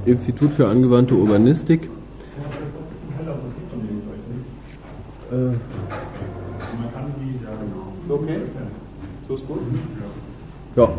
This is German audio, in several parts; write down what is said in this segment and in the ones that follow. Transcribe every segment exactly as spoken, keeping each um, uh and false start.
Institut für angewandte Urbanistik. Äh, okay, so ist gut. Ja.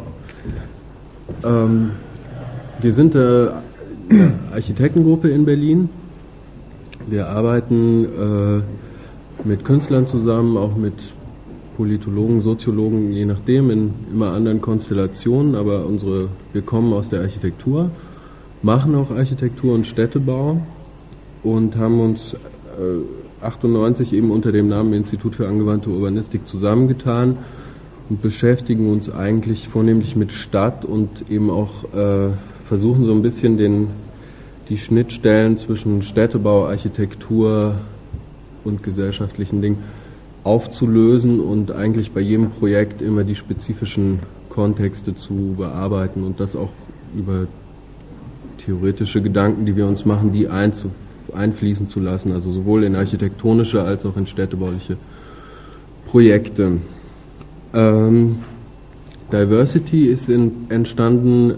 Ähm, wir sind äh, eine Architektengruppe in Berlin. Wir arbeiten äh, mit Künstlern zusammen, auch mit Politologen, Soziologen, je nachdem, in immer anderen Konstellationen, aber unsere, wir kommen aus der Architektur, machen auch Architektur und Städtebau und haben uns äh, achtundneunzig eben unter dem Namen Institut für angewandte Urbanistik zusammengetan und beschäftigen uns eigentlich vornehmlich mit Stadt und eben auch äh, versuchen so ein bisschen den, die Schnittstellen zwischen Städtebau, Architektur und gesellschaftlichen Dingen aufzulösen und eigentlich bei jedem Projekt immer die spezifischen Kontexte zu bearbeiten und das auch über theoretische Gedanken, die wir uns machen, die einzu, einfließen zu lassen, also sowohl in architektonische als auch in städtebauliche Projekte. Ähm, Diversity ist in, entstanden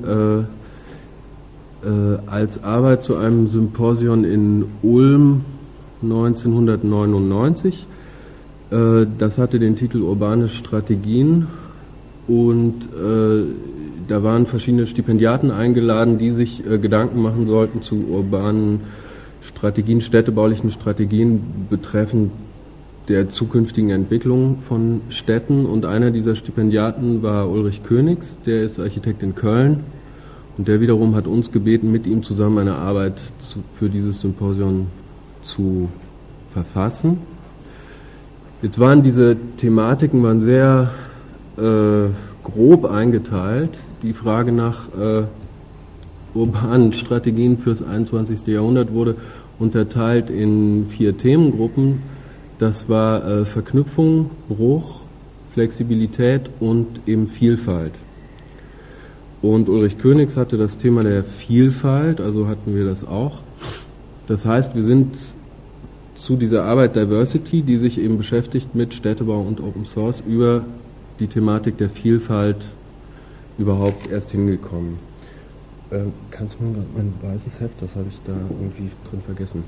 äh, äh, als Arbeit zu einem Symposion in Ulm neunzehnhundertneunundneunzig. Äh, das hatte den Titel Urbane Strategien und äh, da waren verschiedene Stipendiaten eingeladen, die sich äh, Gedanken machen sollten zu urbanen Strategien, städtebaulichen Strategien betreffend der zukünftigen Entwicklung von Städten. Und einer dieser Stipendiaten war Ulrich Königs, der ist Architekt in Köln und der wiederum hat uns gebeten, mit ihm zusammen eine Arbeit zu, für dieses Symposium zu verfassen. Jetzt waren diese Thematiken waren sehr äh, grob eingeteilt. Die Frage nach äh, urbanen Strategien fürs einundzwanzigste Jahrhundert wurde unterteilt in vier Themengruppen. Das war äh, Verknüpfung, Bruch, Flexibilität und eben Vielfalt. Und Ulrich Königs hatte das Thema der Vielfalt, also hatten wir das auch. Das heißt, wir sind zu dieser Arbeit Diversity, die sich eben beschäftigt mit Städtebau und Open Source, über die Thematik der Vielfalt überhaupt erst hingekommen. Äh, kannst du mir mein weißes Heft, das habe ich da irgendwie drin vergessen.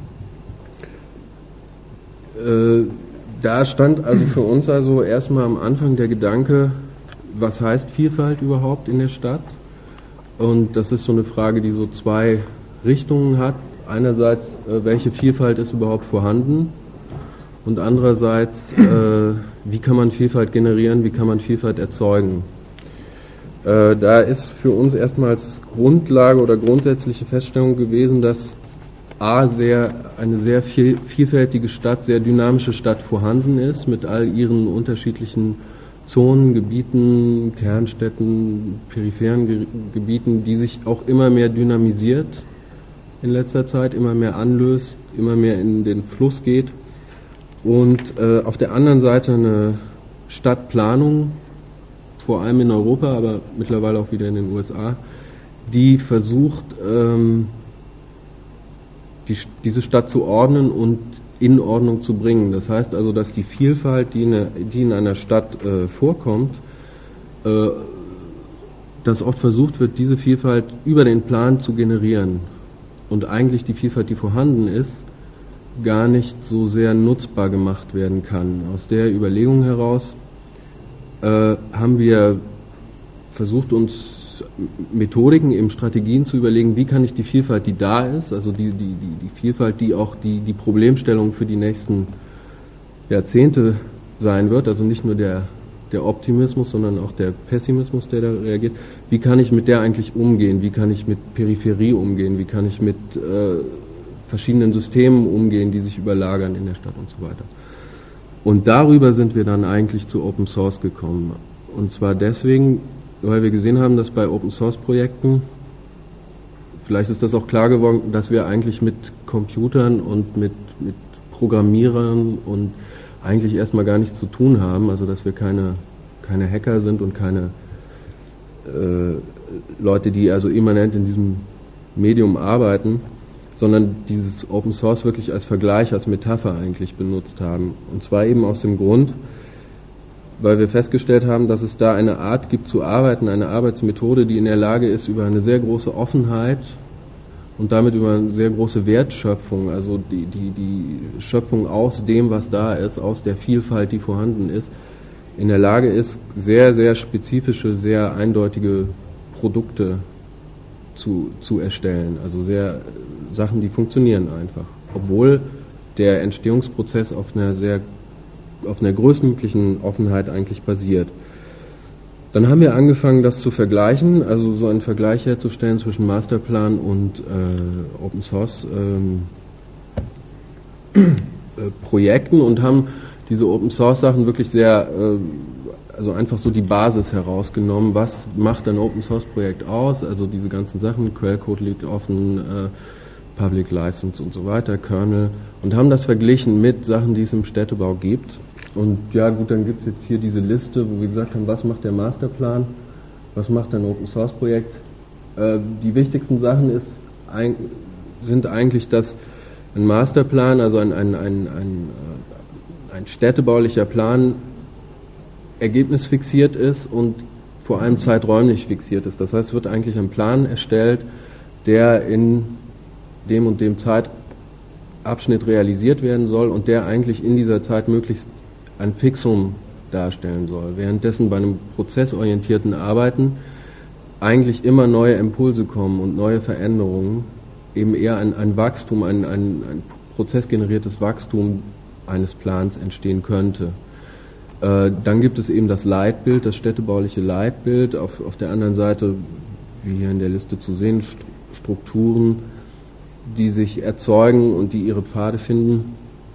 Äh, da stand also für uns also erstmal am Anfang der Gedanke, was heißt Vielfalt überhaupt in der Stadt? Und das ist so eine Frage, die so zwei Richtungen hat. Einerseits, äh, welche Vielfalt ist überhaupt vorhanden? Und andererseits, äh, wie kann man Vielfalt generieren, wie kann man Vielfalt erzeugen? Äh, da ist für uns erstmals Grundlage oder grundsätzliche Feststellung gewesen, dass A, sehr, eine sehr viel, vielfältige Stadt, sehr dynamische Stadt vorhanden ist, mit all ihren unterschiedlichen Zonen, Gebieten, Kernstädten, peripheren Ge- Gebieten, die sich auch immer mehr dynamisiert in letzter Zeit, immer mehr anlöst, immer mehr in den Fluss geht. Und äh, auf der anderen Seite eine Stadtplanung, vor allem in Europa, aber mittlerweile auch wieder in den U S A, die versucht, ähm, die, diese Stadt zu ordnen und in Ordnung zu bringen. Das heißt also, dass die Vielfalt, die in, eine, die in einer Stadt äh, vorkommt, äh, dass oft versucht wird, diese Vielfalt über den Plan zu generieren. Und eigentlich die Vielfalt, die vorhanden ist, gar nicht so sehr nutzbar gemacht werden kann. Aus der Überlegung heraus äh, haben wir versucht, uns Methodiken, eben Strategien zu überlegen, wie kann ich die Vielfalt, die da ist, also die, die, die, die Vielfalt, die auch die, die Problemstellung für die nächsten Jahrzehnte sein wird, also nicht nur der, der Optimismus, sondern auch der Pessimismus, der da reagiert, wie kann ich mit der eigentlich umgehen, wie kann ich mit Peripherie umgehen, wie kann ich mit äh, verschiedenen Systemen umgehen, die sich überlagern in der Stadt und so weiter. Und darüber sind wir dann eigentlich zu Open Source gekommen. Und zwar deswegen, weil wir gesehen haben, dass bei Open Source Projekten, vielleicht ist das auch klar geworden, dass wir eigentlich mit Computern und mit, mit Programmierern und eigentlich erstmal gar nichts zu tun haben, also dass wir keine, keine Hacker sind und keine äh, Leute, die also immanent in diesem Medium arbeiten, sondern dieses Open Source wirklich als Vergleich, als Metapher eigentlich benutzt haben. Und zwar eben aus dem Grund, weil wir festgestellt haben, dass es da eine Art gibt zu arbeiten, eine Arbeitsmethode, die in der Lage ist, über eine sehr große Offenheit und damit über eine sehr große Wertschöpfung, also die, die, die Schöpfung aus dem, was da ist, aus der Vielfalt, die vorhanden ist, in der Lage ist, sehr, sehr spezifische, sehr eindeutige Produkte zu, zu erstellen. Also sehr Sachen, die funktionieren einfach. Obwohl der Entstehungsprozess auf einer sehr, auf einer größtmöglichen Offenheit eigentlich basiert. Dann haben wir angefangen, das zu vergleichen, also so einen Vergleich herzustellen zwischen Masterplan und äh, Open Source ähm, äh, Projekten und haben diese Open Source Sachen wirklich sehr, äh, also einfach so die Basis herausgenommen. Was macht ein Open Source Projekt aus? Also diese ganzen Sachen, Quellcode liegt offen, äh, Public License und so weiter, Kernel, und haben das verglichen mit Sachen, die es im Städtebau gibt. Und ja gut, dann gibt es jetzt hier diese Liste, wo wir gesagt haben, was macht der Masterplan, was macht ein Open Source Projekt. Äh, die wichtigsten Sachen ist, ein, sind eigentlich, dass ein Masterplan, also ein, ein, ein, ein, ein städtebaulicher Plan, ergebnisfixiert ist und vor allem zeiträumlich fixiert ist. Das heißt, es wird eigentlich ein Plan erstellt, der in dem und dem Zeitabschnitt realisiert werden soll und der eigentlich in dieser Zeit möglichst ein Fixum darstellen soll. Währenddessen bei einem prozessorientierten Arbeiten eigentlich immer neue Impulse kommen und neue Veränderungen, eben eher ein, ein Wachstum, ein, ein, ein prozessgeneriertes Wachstum eines Plans entstehen könnte. Äh, dann gibt es eben das Leitbild, das städtebauliche Leitbild, auf, auf der anderen Seite, wie hier in der Liste zu sehen, Strukturen, die sich erzeugen und die ihre Pfade finden.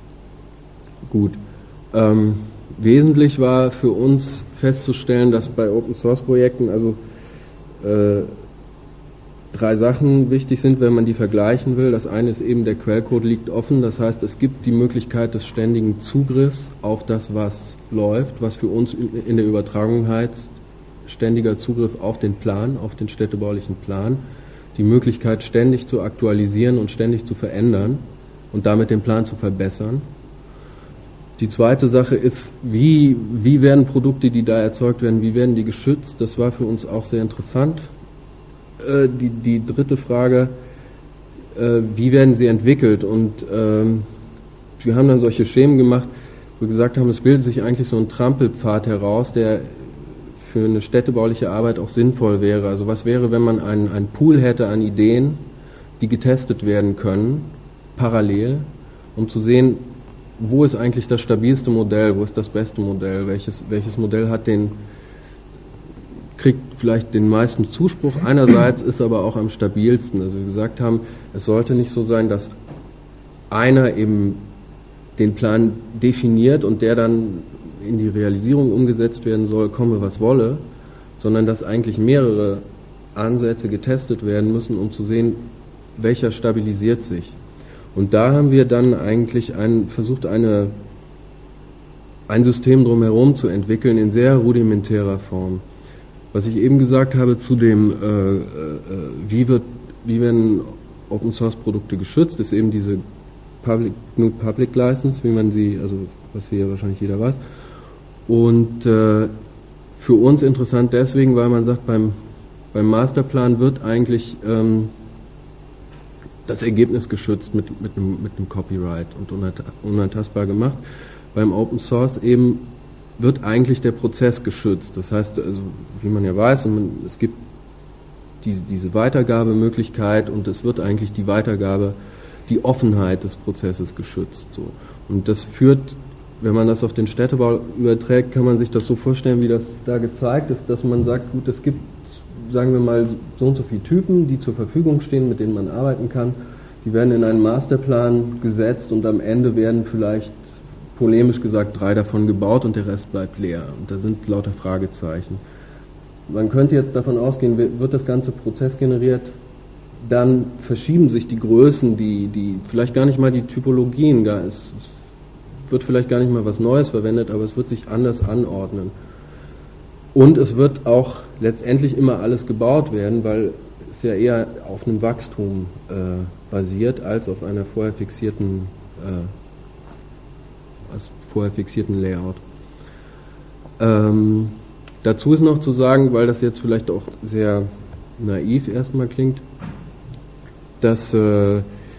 Gut. Ähm, wesentlich war für uns festzustellen, dass bei Open Source Projekten also äh, drei Sachen wichtig sind, wenn man die vergleichen will. Das eine ist eben, der Quellcode liegt offen, das heißt, es gibt die Möglichkeit des ständigen Zugriffs auf das, was läuft, was für uns in der Übertragung heißt, ständiger Zugriff auf den Plan, auf den städtebaulichen Plan, die Möglichkeit ständig zu aktualisieren und ständig zu verändern und damit den Plan zu verbessern. Die zweite Sache ist, wie, wie werden Produkte, die da erzeugt werden, wie werden die geschützt? Das war für uns auch sehr interessant. Äh, die, die dritte Frage, äh, wie werden sie entwickelt? Und ähm, wir haben dann solche Schemen gemacht, wo wir gesagt haben, es bildet sich eigentlich so ein Trampelpfad heraus, der für eine städtebauliche Arbeit auch sinnvoll wäre. Also was wäre, wenn man einen, einen Pool hätte an Ideen, die getestet werden können, parallel, um zu sehen, wo ist eigentlich das stabilste Modell, wo ist das beste Modell, welches, welches Modell hat den, kriegt vielleicht den meisten Zuspruch, einerseits ist aber auch am stabilsten. Also wir gesagt haben, es sollte nicht so sein, dass einer eben den Plan definiert und der dann in die Realisierung umgesetzt werden soll, komme was wolle, sondern dass eigentlich mehrere Ansätze getestet werden müssen, um zu sehen, welcher stabilisiert sich. Und da haben wir dann eigentlich ein, versucht, eine, ein System drumherum zu entwickeln in sehr rudimentärer Form. Was ich eben gesagt habe zu dem, äh, äh, wie, wird, wie werden Open Source Produkte geschützt, ist eben diese Public, G N U Public License, wie man sie, also was hier wahrscheinlich jeder weiß. Und äh, für uns interessant deswegen, weil man sagt, beim, beim Masterplan wird eigentlich ähm, das Ergebnis geschützt mit, mit, einem, mit einem Copyright und unantastbar gemacht. Beim Open Source eben wird eigentlich der Prozess geschützt. Das heißt, also, wie man ja weiß, es gibt diese, diese Weitergabemöglichkeit und es wird eigentlich die Weitergabe, die Offenheit des Prozesses geschützt. So. Und das führt, wenn man das auf den Städtebau überträgt, kann man sich das so vorstellen, wie das da gezeigt ist, dass man sagt, gut, es gibt, sagen wir mal, so und so viele Typen, die zur Verfügung stehen, mit denen man arbeiten kann. Die werden in einen Masterplan gesetzt und am Ende werden vielleicht, polemisch gesagt, drei davon gebaut und der Rest bleibt leer. Und da sind lauter Fragezeichen. Man könnte jetzt davon ausgehen, wird das ganze Prozess generiert, dann verschieben sich die Größen, die, die vielleicht gar nicht mal die Typologien, gar, es wird vielleicht gar nicht mal was Neues verwendet, aber es wird sich anders anordnen. Und es wird auch letztendlich immer alles gebaut werden, weil es ja eher auf einem Wachstum äh, basiert, als auf einer vorher fixierten, äh, als vorher fixierten Layout. Ähm, dazu ist noch zu sagen, weil das jetzt vielleicht auch sehr naiv erstmal klingt, dass äh,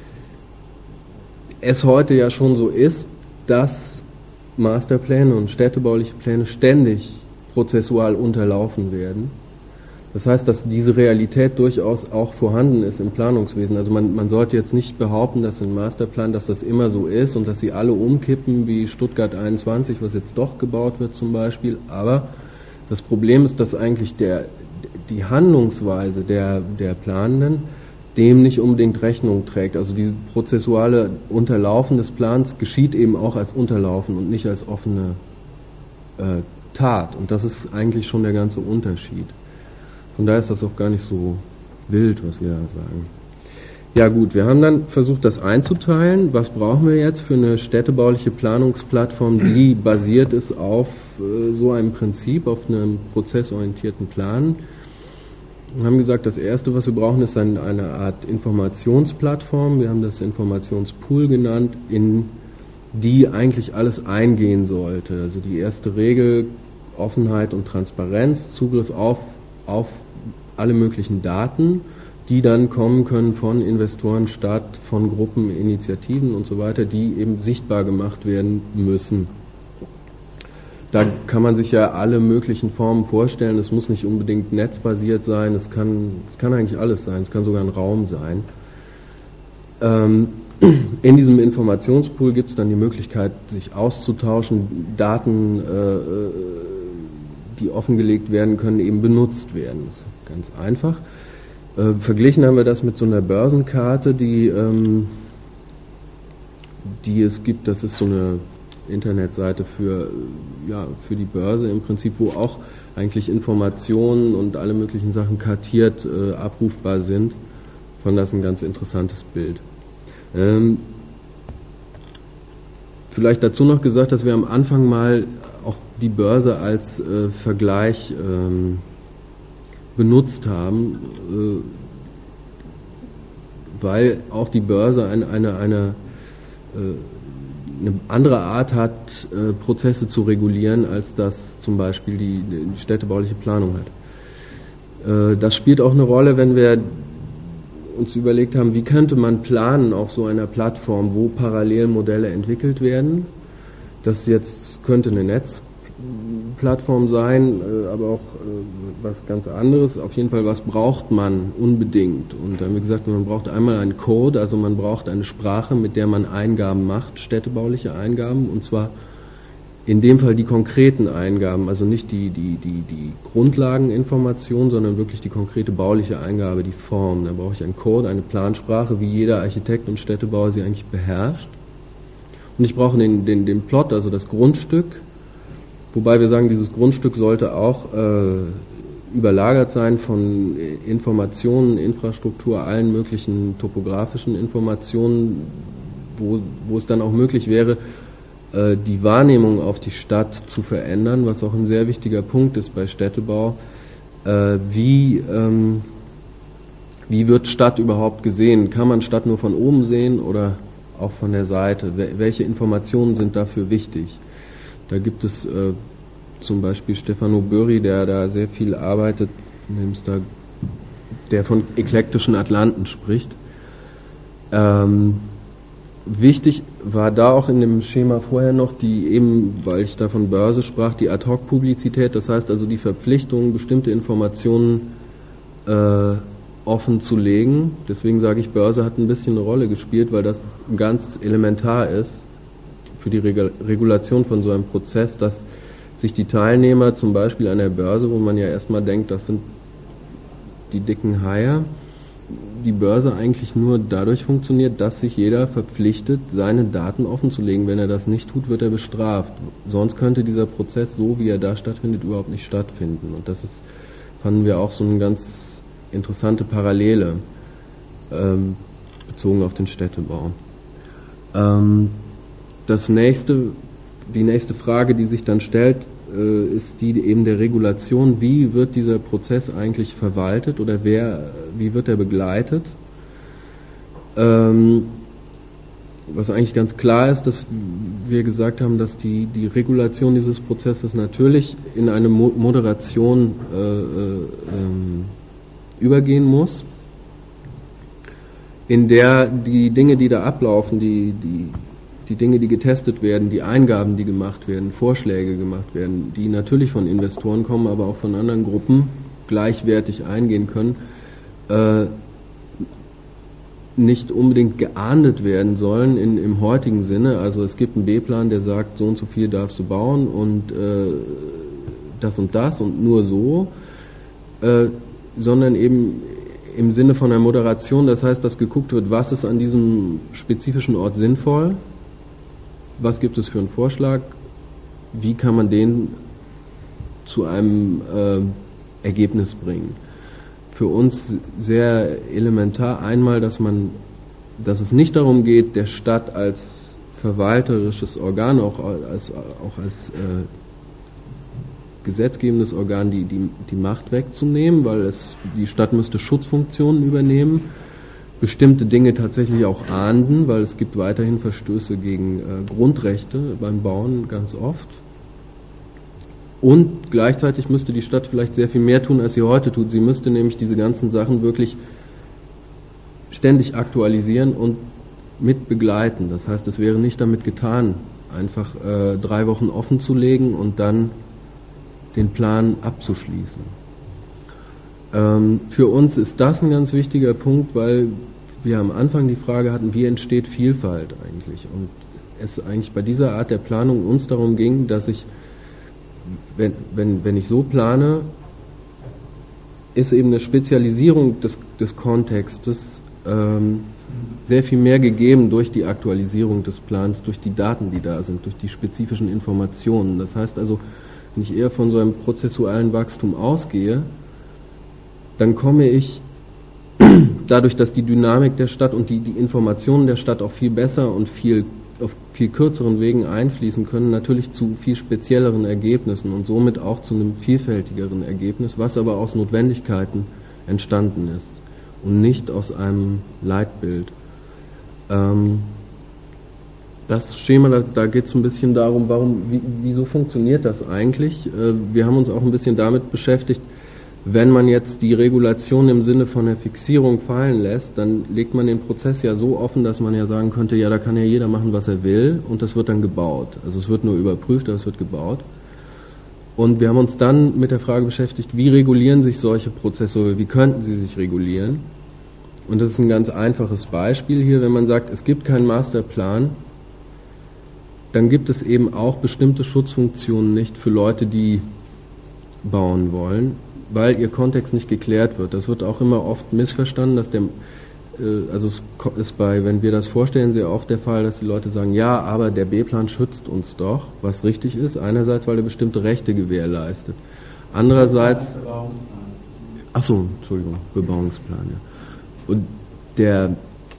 es heute ja schon so ist, dass Masterpläne und städtebauliche Pläne ständig prozessual unterlaufen werden. Das heißt, dass diese Realität durchaus auch vorhanden ist im Planungswesen. Also man, man sollte jetzt nicht behaupten, dass im Masterplan, dass das immer so ist und dass sie alle umkippen wie Stuttgart einundzwanzig, was jetzt doch gebaut wird zum Beispiel. Aber das Problem ist, dass eigentlich der, die Handlungsweise der, der Planenden dem nicht unbedingt Rechnung trägt. Also die prozessuale Unterlaufen des Plans geschieht eben auch als Unterlaufen und nicht als offene äh, Tat. Und das ist eigentlich schon der ganze Unterschied. Von daher ist das auch gar nicht so wild, was wir da sagen. Ja gut, wir haben dann versucht, das einzuteilen. Was brauchen wir jetzt für eine städtebauliche Planungsplattform, die basiert ist auf äh, so einem Prinzip, auf einem prozessorientierten Plan? Wir haben gesagt, das Erste, was wir brauchen, ist ein, eine Art Informationsplattform. Wir haben das Informationspool genannt, in die eigentlich alles eingehen sollte. Also die erste Regel, Offenheit und Transparenz, Zugriff auf, auf alle möglichen Daten, die dann kommen können von Investoren, Stadt, von Gruppen, Initiativen und so weiter, die eben sichtbar gemacht werden müssen. Da kann man sich ja alle möglichen Formen vorstellen. Es muss nicht unbedingt netzbasiert sein, es kann, es kann eigentlich alles sein, es kann sogar ein Raum sein. Ähm, in diesem Informationspool gibt es dann die Möglichkeit, sich auszutauschen, Daten, äh, die offengelegt werden können, eben benutzt werden. Das ist ganz einfach. Äh, verglichen haben wir das mit so einer Börsenkarte, die, ähm, die es gibt. Das ist so eine Internetseite für, ja, für die Börse im Prinzip, wo auch eigentlich Informationen und alle möglichen Sachen kartiert äh, abrufbar sind. Von das ein ganz interessantes Bild. Ähm, vielleicht dazu noch gesagt, dass wir am Anfang mal auch die Börse als äh, Vergleich ähm, benutzt haben, äh, weil auch die Börse eine, eine, eine, äh, eine andere Art hat, äh, Prozesse zu regulieren, als das zum Beispiel die, die städtebauliche Planung hat. Äh, das spielt auch eine Rolle, wenn wir uns überlegt haben, wie könnte man planen auf so einer Plattform, wo Parallelmodelle entwickelt werden. Das jetzt könnte eine Netzplattform sein, aber auch was ganz anderes. Auf jeden Fall, was braucht man unbedingt? Und da haben wir gesagt, man braucht einmal einen Code, also man braucht eine Sprache, mit der man Eingaben macht, städtebauliche Eingaben, und zwar in dem Fall die konkreten Eingaben, also nicht die, die, die, die Grundlageninformation, sondern wirklich die konkrete bauliche Eingabe, die Form. Da brauche ich einen Code, eine Plansprache, wie jeder Architekt und Städtebauer sie eigentlich beherrscht. Und ich brauche den, den, den Plot, also das Grundstück, wobei wir sagen, dieses Grundstück sollte auch äh, überlagert sein von Informationen, Infrastruktur, allen möglichen topografischen Informationen, wo, wo es dann auch möglich wäre, die Wahrnehmung auf die Stadt zu verändern, was auch ein sehr wichtiger Punkt ist bei Städtebau. Wie, ähm, wie wird Stadt überhaupt gesehen? Kann man Stadt nur von oben sehen oder auch von der Seite? Welche Informationen sind dafür wichtig? Da gibt es äh, zum Beispiel Stefano Böri, der da sehr viel arbeitet, da, der von eklektischen Atlanten spricht. Ähm, Wichtig war da auch in dem Schema vorher noch die eben, weil ich da von Börse sprach, die Ad-Hoc-Publizität, das heißt also die Verpflichtung, bestimmte Informationen äh, offen zu legen. Deswegen sage ich, Börse hat ein bisschen eine Rolle gespielt, weil das ganz elementar ist für die Reg- Regulation von so einem Prozess, dass sich die Teilnehmer zum Beispiel an der Börse, wo man ja erstmal denkt, das sind die dicken Haie, die Börse eigentlich nur dadurch funktioniert, dass sich jeder verpflichtet, seine Daten offenzulegen. Wenn er das nicht tut, wird er bestraft. Sonst könnte dieser Prozess, so wie er da stattfindet, überhaupt nicht stattfinden. Und das ist, fanden wir auch so eine ganz interessante Parallele ähm, bezogen auf den Städtebau. Ähm, das nächste, die nächste Frage, die sich dann stellt, äh, ist die eben der Regulation. Wie wird dieser Prozess eigentlich verwaltet oder wer, wie wird er begleitet? Ähm, was eigentlich ganz klar ist, dass wir gesagt haben, dass die, die Regulation dieses Prozesses natürlich in eine Mo- Moderation äh, äh, ähm, übergehen muss. in der die Dinge, die da ablaufen, die, die, die Dinge, die getestet werden, die Eingaben, die gemacht werden, Vorschläge gemacht werden, die natürlich von Investoren kommen, aber auch von anderen Gruppen gleichwertig eingehen können, äh, nicht unbedingt geahndet werden sollen in, im heutigen Sinne. Also es gibt einen B-Plan, der sagt, so und so viel darfst du bauen und äh, das und das und nur so, äh, sondern eben im Sinne von der Moderation, das heißt, dass geguckt wird, was ist an diesem spezifischen Ort sinnvoll, was gibt es für einen Vorschlag, wie kann man den zu einem äh, Ergebnis bringen. Für uns sehr elementar einmal, dass man, dass es nicht darum geht, der Stadt als verwalterisches Organ, auch als, auch als äh, gesetzgebendes Organ die, die, die Macht wegzunehmen, weil es, die Stadt müsste Schutzfunktionen übernehmen, bestimmte Dinge tatsächlich auch ahnden, weil es gibt weiterhin Verstöße gegen äh, Grundrechte beim Bauen ganz oft. Und gleichzeitig müsste die Stadt vielleicht sehr viel mehr tun, als sie heute tut. Sie müsste nämlich diese ganzen Sachen wirklich ständig aktualisieren und mit begleiten. Das heißt, es wäre nicht damit getan, einfach äh, drei Wochen offen zu legen und dann den Plan abzuschließen. Ähm, für uns ist das ein ganz wichtiger Punkt, weil wir am Anfang die Frage hatten, wie entsteht Vielfalt eigentlich? Und es eigentlich bei dieser Art der Planung uns darum ging, dass ich Wenn, wenn, wenn ich so plane, ist eben eine Spezialisierung des, des Kontextes ähm, sehr viel mehr gegeben durch die Aktualisierung des Plans, durch die Daten, die da sind, durch die spezifischen Informationen. Das heißt also, wenn ich eher von so einem prozessualen Wachstum ausgehe, dann komme ich dadurch, dass die Dynamik der Stadt und die, die Informationen der Stadt auch viel besser und viel auf viel kürzeren Wegen einfließen können, natürlich zu viel spezielleren Ergebnissen und somit auch zu einem vielfältigeren Ergebnis, was aber aus Notwendigkeiten entstanden ist und nicht aus einem Leitbild. Ähm, das Schema, da, da geht es ein bisschen darum, warum, wie, wieso funktioniert das eigentlich? Äh, wir haben uns auch ein bisschen damit beschäftigt, wenn man jetzt die Regulation im Sinne von der Fixierung fallen lässt, dann legt man den Prozess ja so offen, dass man ja sagen könnte, ja, da kann ja jeder machen, was er will und das wird dann gebaut. Also es wird nur überprüft, aber es wird gebaut. Und wir haben uns dann mit der Frage beschäftigt, wie regulieren sich solche Prozesse, wie könnten sie sich regulieren? Und das ist ein ganz einfaches Beispiel hier, wenn man sagt, es gibt keinen Masterplan, dann gibt es eben auch bestimmte Schutzfunktionen nicht für Leute, die bauen wollen, weil ihr Kontext nicht geklärt wird. Das wird auch immer oft missverstanden, dass der, äh, also es ist bei, wenn wir das vorstellen, sehr oft der Fall, dass die Leute sagen, ja, aber der B-Plan schützt uns doch, was richtig ist. Einerseits, weil er bestimmte Rechte gewährleistet. Andererseits, ach so, Entschuldigung, Bebauungsplan, ja. Und der,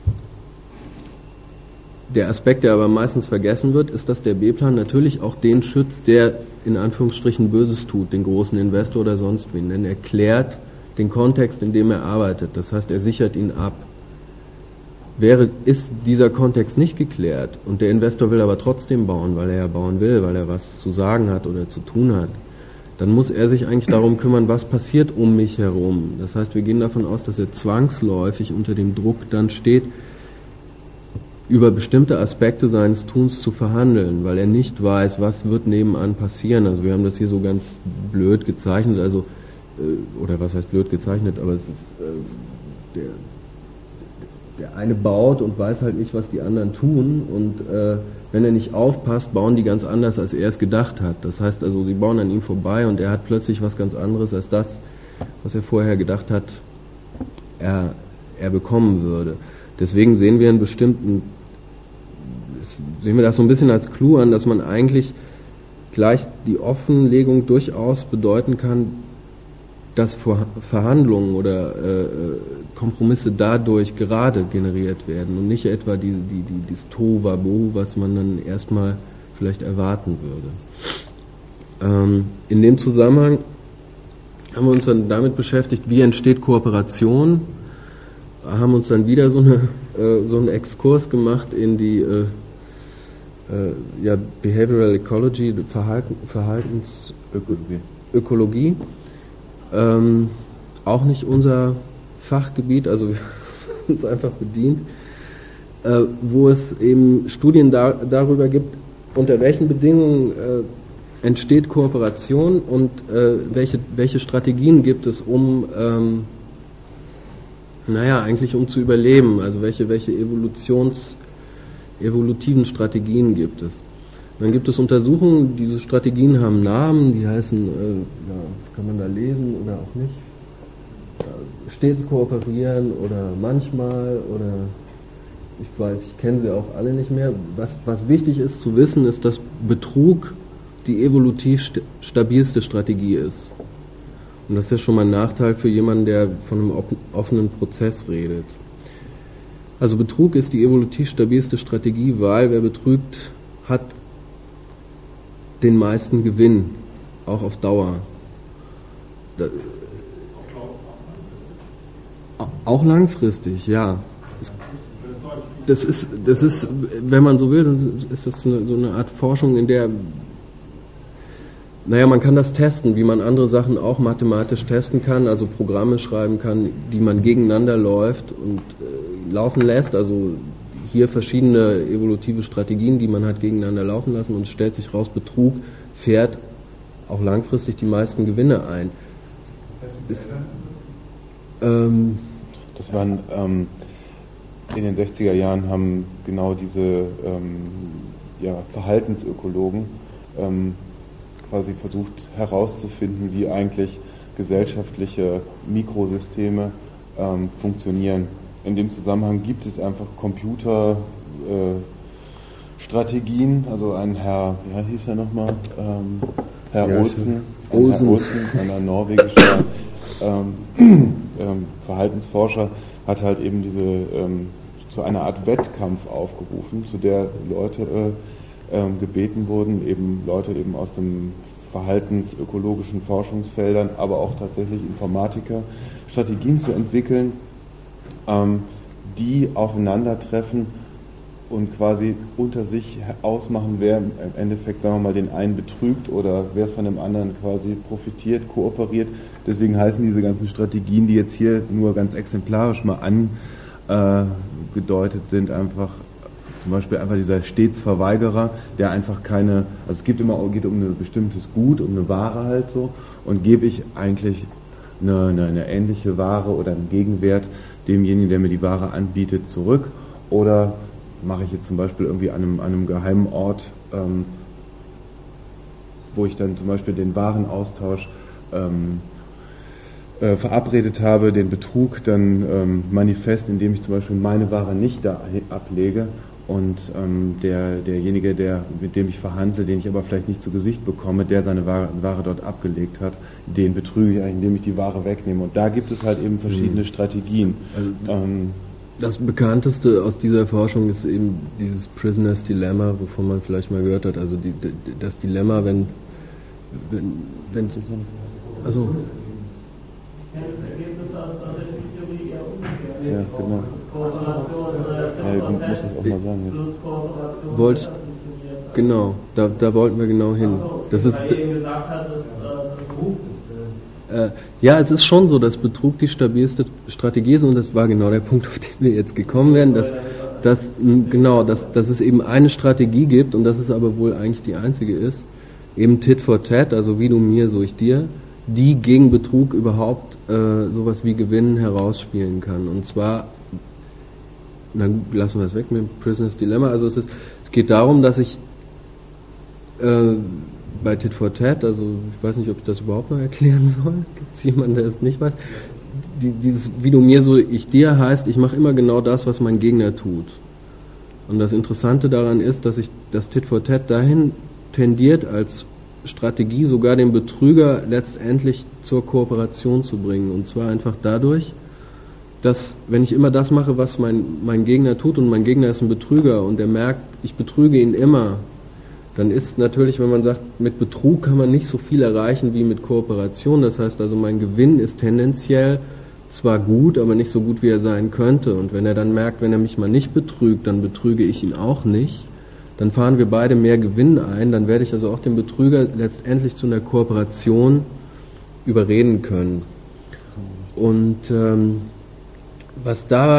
der Aspekt, der aber meistens vergessen wird, ist, dass der B-Plan natürlich auch den schützt, der in Anführungsstrichen Böses tut, den großen Investor oder sonst wen, denn er klärt den Kontext, in dem er arbeitet. Das heißt, er sichert ihn ab. Wäre, ist dieser Kontext nicht geklärt und der Investor will aber trotzdem bauen, weil er ja bauen will, weil er was zu sagen hat oder zu tun hat, dann muss er sich eigentlich darum kümmern, was passiert um mich herum. Das heißt, wir gehen davon aus, dass er zwangsläufig unter dem Druck dann steht, über bestimmte Aspekte seines Tuns zu verhandeln, weil er nicht weiß, was wird nebenan passieren. Also wir haben das hier so ganz blöd gezeichnet, also äh, oder was heißt blöd gezeichnet, aber es ist äh, der, der eine baut und weiß halt nicht, was die anderen tun und äh, wenn er nicht aufpasst, bauen die ganz anders, als er es gedacht hat. Das heißt also, sie bauen an ihm vorbei und er hat plötzlich was ganz anderes als das, was er vorher gedacht hat, er, er bekommen würde. Deswegen sehen wir einen bestimmten sehen wir das so ein bisschen als Clou an, dass man eigentlich gleich die Offenlegung durchaus bedeuten kann, dass Verhandlungen oder äh, Kompromisse dadurch gerade generiert werden und nicht etwa die, die, die, das Tohuwabohu, was man dann erstmal vielleicht erwarten würde. Ähm, in dem Zusammenhang haben wir uns dann damit beschäftigt, wie entsteht Kooperation, haben uns dann wieder so, eine, äh, so einen Exkurs gemacht in die äh, äh, ja, Behavioral Ecology, Verhalten, Verhaltensökologie. Ökologie. Ähm, auch nicht unser Fachgebiet, also uns einfach bedient, äh, wo es eben Studien da, darüber gibt, unter welchen Bedingungen äh, entsteht Kooperation und äh, welche, welche Strategien gibt es, um ähm, naja, eigentlich um zu überleben, also welche, welche Evolutions, evolutiven Strategien gibt es. Dann gibt es Untersuchungen, diese Strategien haben Namen, die heißen, äh, ja, kann man da lesen oder auch nicht, äh, stets kooperieren oder manchmal oder ich weiß, ich kenne sie auch alle nicht mehr. Was, was wichtig ist zu wissen, ist, dass Betrug die evolutiv st- stabilste Strategie ist. Und das ist ja schon mal ein Nachteil für jemanden, der von einem offenen Prozess redet. Also Betrug ist die evolutiv stabilste Strategie, weil wer betrügt, hat den meisten Gewinn, auch auf Dauer. Auch langfristig, ja. Das ist, das ist, wenn man so will, ist das eine, so eine Art Forschung, in der, naja, man kann das testen, wie man andere Sachen auch mathematisch testen kann, also Programme schreiben kann, die man gegeneinander läuft und äh, laufen lässt, also hier verschiedene evolutive Strategien, die man hat gegeneinander laufen lassen und es stellt sich raus, Betrug fährt auch langfristig die meisten Gewinne ein. Ist, ähm, das waren ähm, in den sechziger Jahren haben genau diese ähm, ja, Verhaltensökologen ähm, quasi versucht herauszufinden, wie eigentlich gesellschaftliche Mikrosysteme ähm, funktionieren. In dem Zusammenhang gibt es einfach Computerstrategien, äh, also ein Herr, wie hieß er nochmal, ähm, Herr ja, Olsen, Olsen. Herr Olsen, ein norwegischer ähm, ähm, Verhaltensforscher, hat halt eben diese ähm, zu einer Art Wettkampf aufgerufen, zu der Leute äh, ähm, gebeten wurden, eben Leute eben aus dem verhaltensökologischen Forschungsfeldern, aber auch tatsächlich Informatiker, Strategien zu entwickeln, ähm, die aufeinandertreffen und quasi unter sich ausmachen, wer im Endeffekt, sagen wir mal, den einen betrügt oder wer von dem anderen quasi profitiert, kooperiert. Deswegen heißen diese ganzen Strategien, die jetzt hier nur ganz exemplarisch mal angedeutet sind, einfach zum Beispiel einfach dieser Stetsverweigerer, der einfach keine, also es gibt immer, geht um ein bestimmtes Gut, um eine Ware halt so, und gebe ich eigentlich eine, eine, eine ähnliche Ware oder einen Gegenwert demjenigen, der mir die Ware anbietet, zurück, oder mache ich jetzt zum Beispiel irgendwie an einem, an einem geheimen Ort, ähm, wo ich dann zum Beispiel den Warenaustausch ähm, äh, verabredet habe, den Betrug dann ähm, manifest, indem ich zum Beispiel meine Ware nicht da ablege und ähm, der, derjenige, der, mit dem ich verhandle, den ich aber vielleicht nicht zu Gesicht bekomme, der seine Ware, Ware dort abgelegt hat, den betrüge ich eigentlich, indem ich die Ware wegnehme. Und da gibt es halt eben verschiedene mhm. Strategien. Also, ähm, das bekannteste aus dieser Forschung ist eben dieses Prisoner's Dilemma, wovon man vielleicht mal gehört hat. Also die, das Dilemma, wenn wenn wenn es also ja, genau. Ja, ich muss das auch mal sagen. Ja. Wollte ich, genau, da, da wollten wir genau hin. Das ist, äh, ja, es ist schon so, dass Betrug die stabilste Strategie ist und das war genau der Punkt, auf den wir jetzt gekommen wären, dass, dass genau, dass, dass es eben eine Strategie gibt und dass es aber wohl eigentlich die einzige ist, eben Tit for Tat, also wie du mir, so ich dir, die gegen Betrug überhaupt äh, sowas wie Gewinnen herausspielen kann. Und zwar, na gut, lassen wir es weg mit dem Prisoner's Dilemma. Also es ist, es geht darum, dass ich äh, bei Tit for Tat, also ich weiß nicht, ob ich das überhaupt noch erklären soll. Gibt es jemanden, der es nicht weiß? Die, dieses wie du mir, so ich dir heißt, ich mache immer genau das, was mein Gegner tut. Und das Interessante daran ist, dass ich das Tit for Tat dahin tendiert, als Strategie sogar den Betrüger letztendlich zur Kooperation zu bringen. Und zwar einfach dadurch, dass, wenn ich immer das mache, was mein, mein Gegner tut, und mein Gegner ist ein Betrüger und der merkt, ich betrüge ihn immer, dann ist natürlich, wenn man sagt, mit Betrug kann man nicht so viel erreichen wie mit Kooperation. Das heißt also, mein Gewinn ist tendenziell zwar gut, aber nicht so gut, wie er sein könnte. Und wenn er dann merkt, wenn er mich mal nicht betrügt, dann betrüge ich ihn auch nicht. Dann fahren wir beide mehr Gewinn ein, dann werde ich also auch den Betrüger letztendlich zu einer Kooperation überreden können. Und ähm, was dabei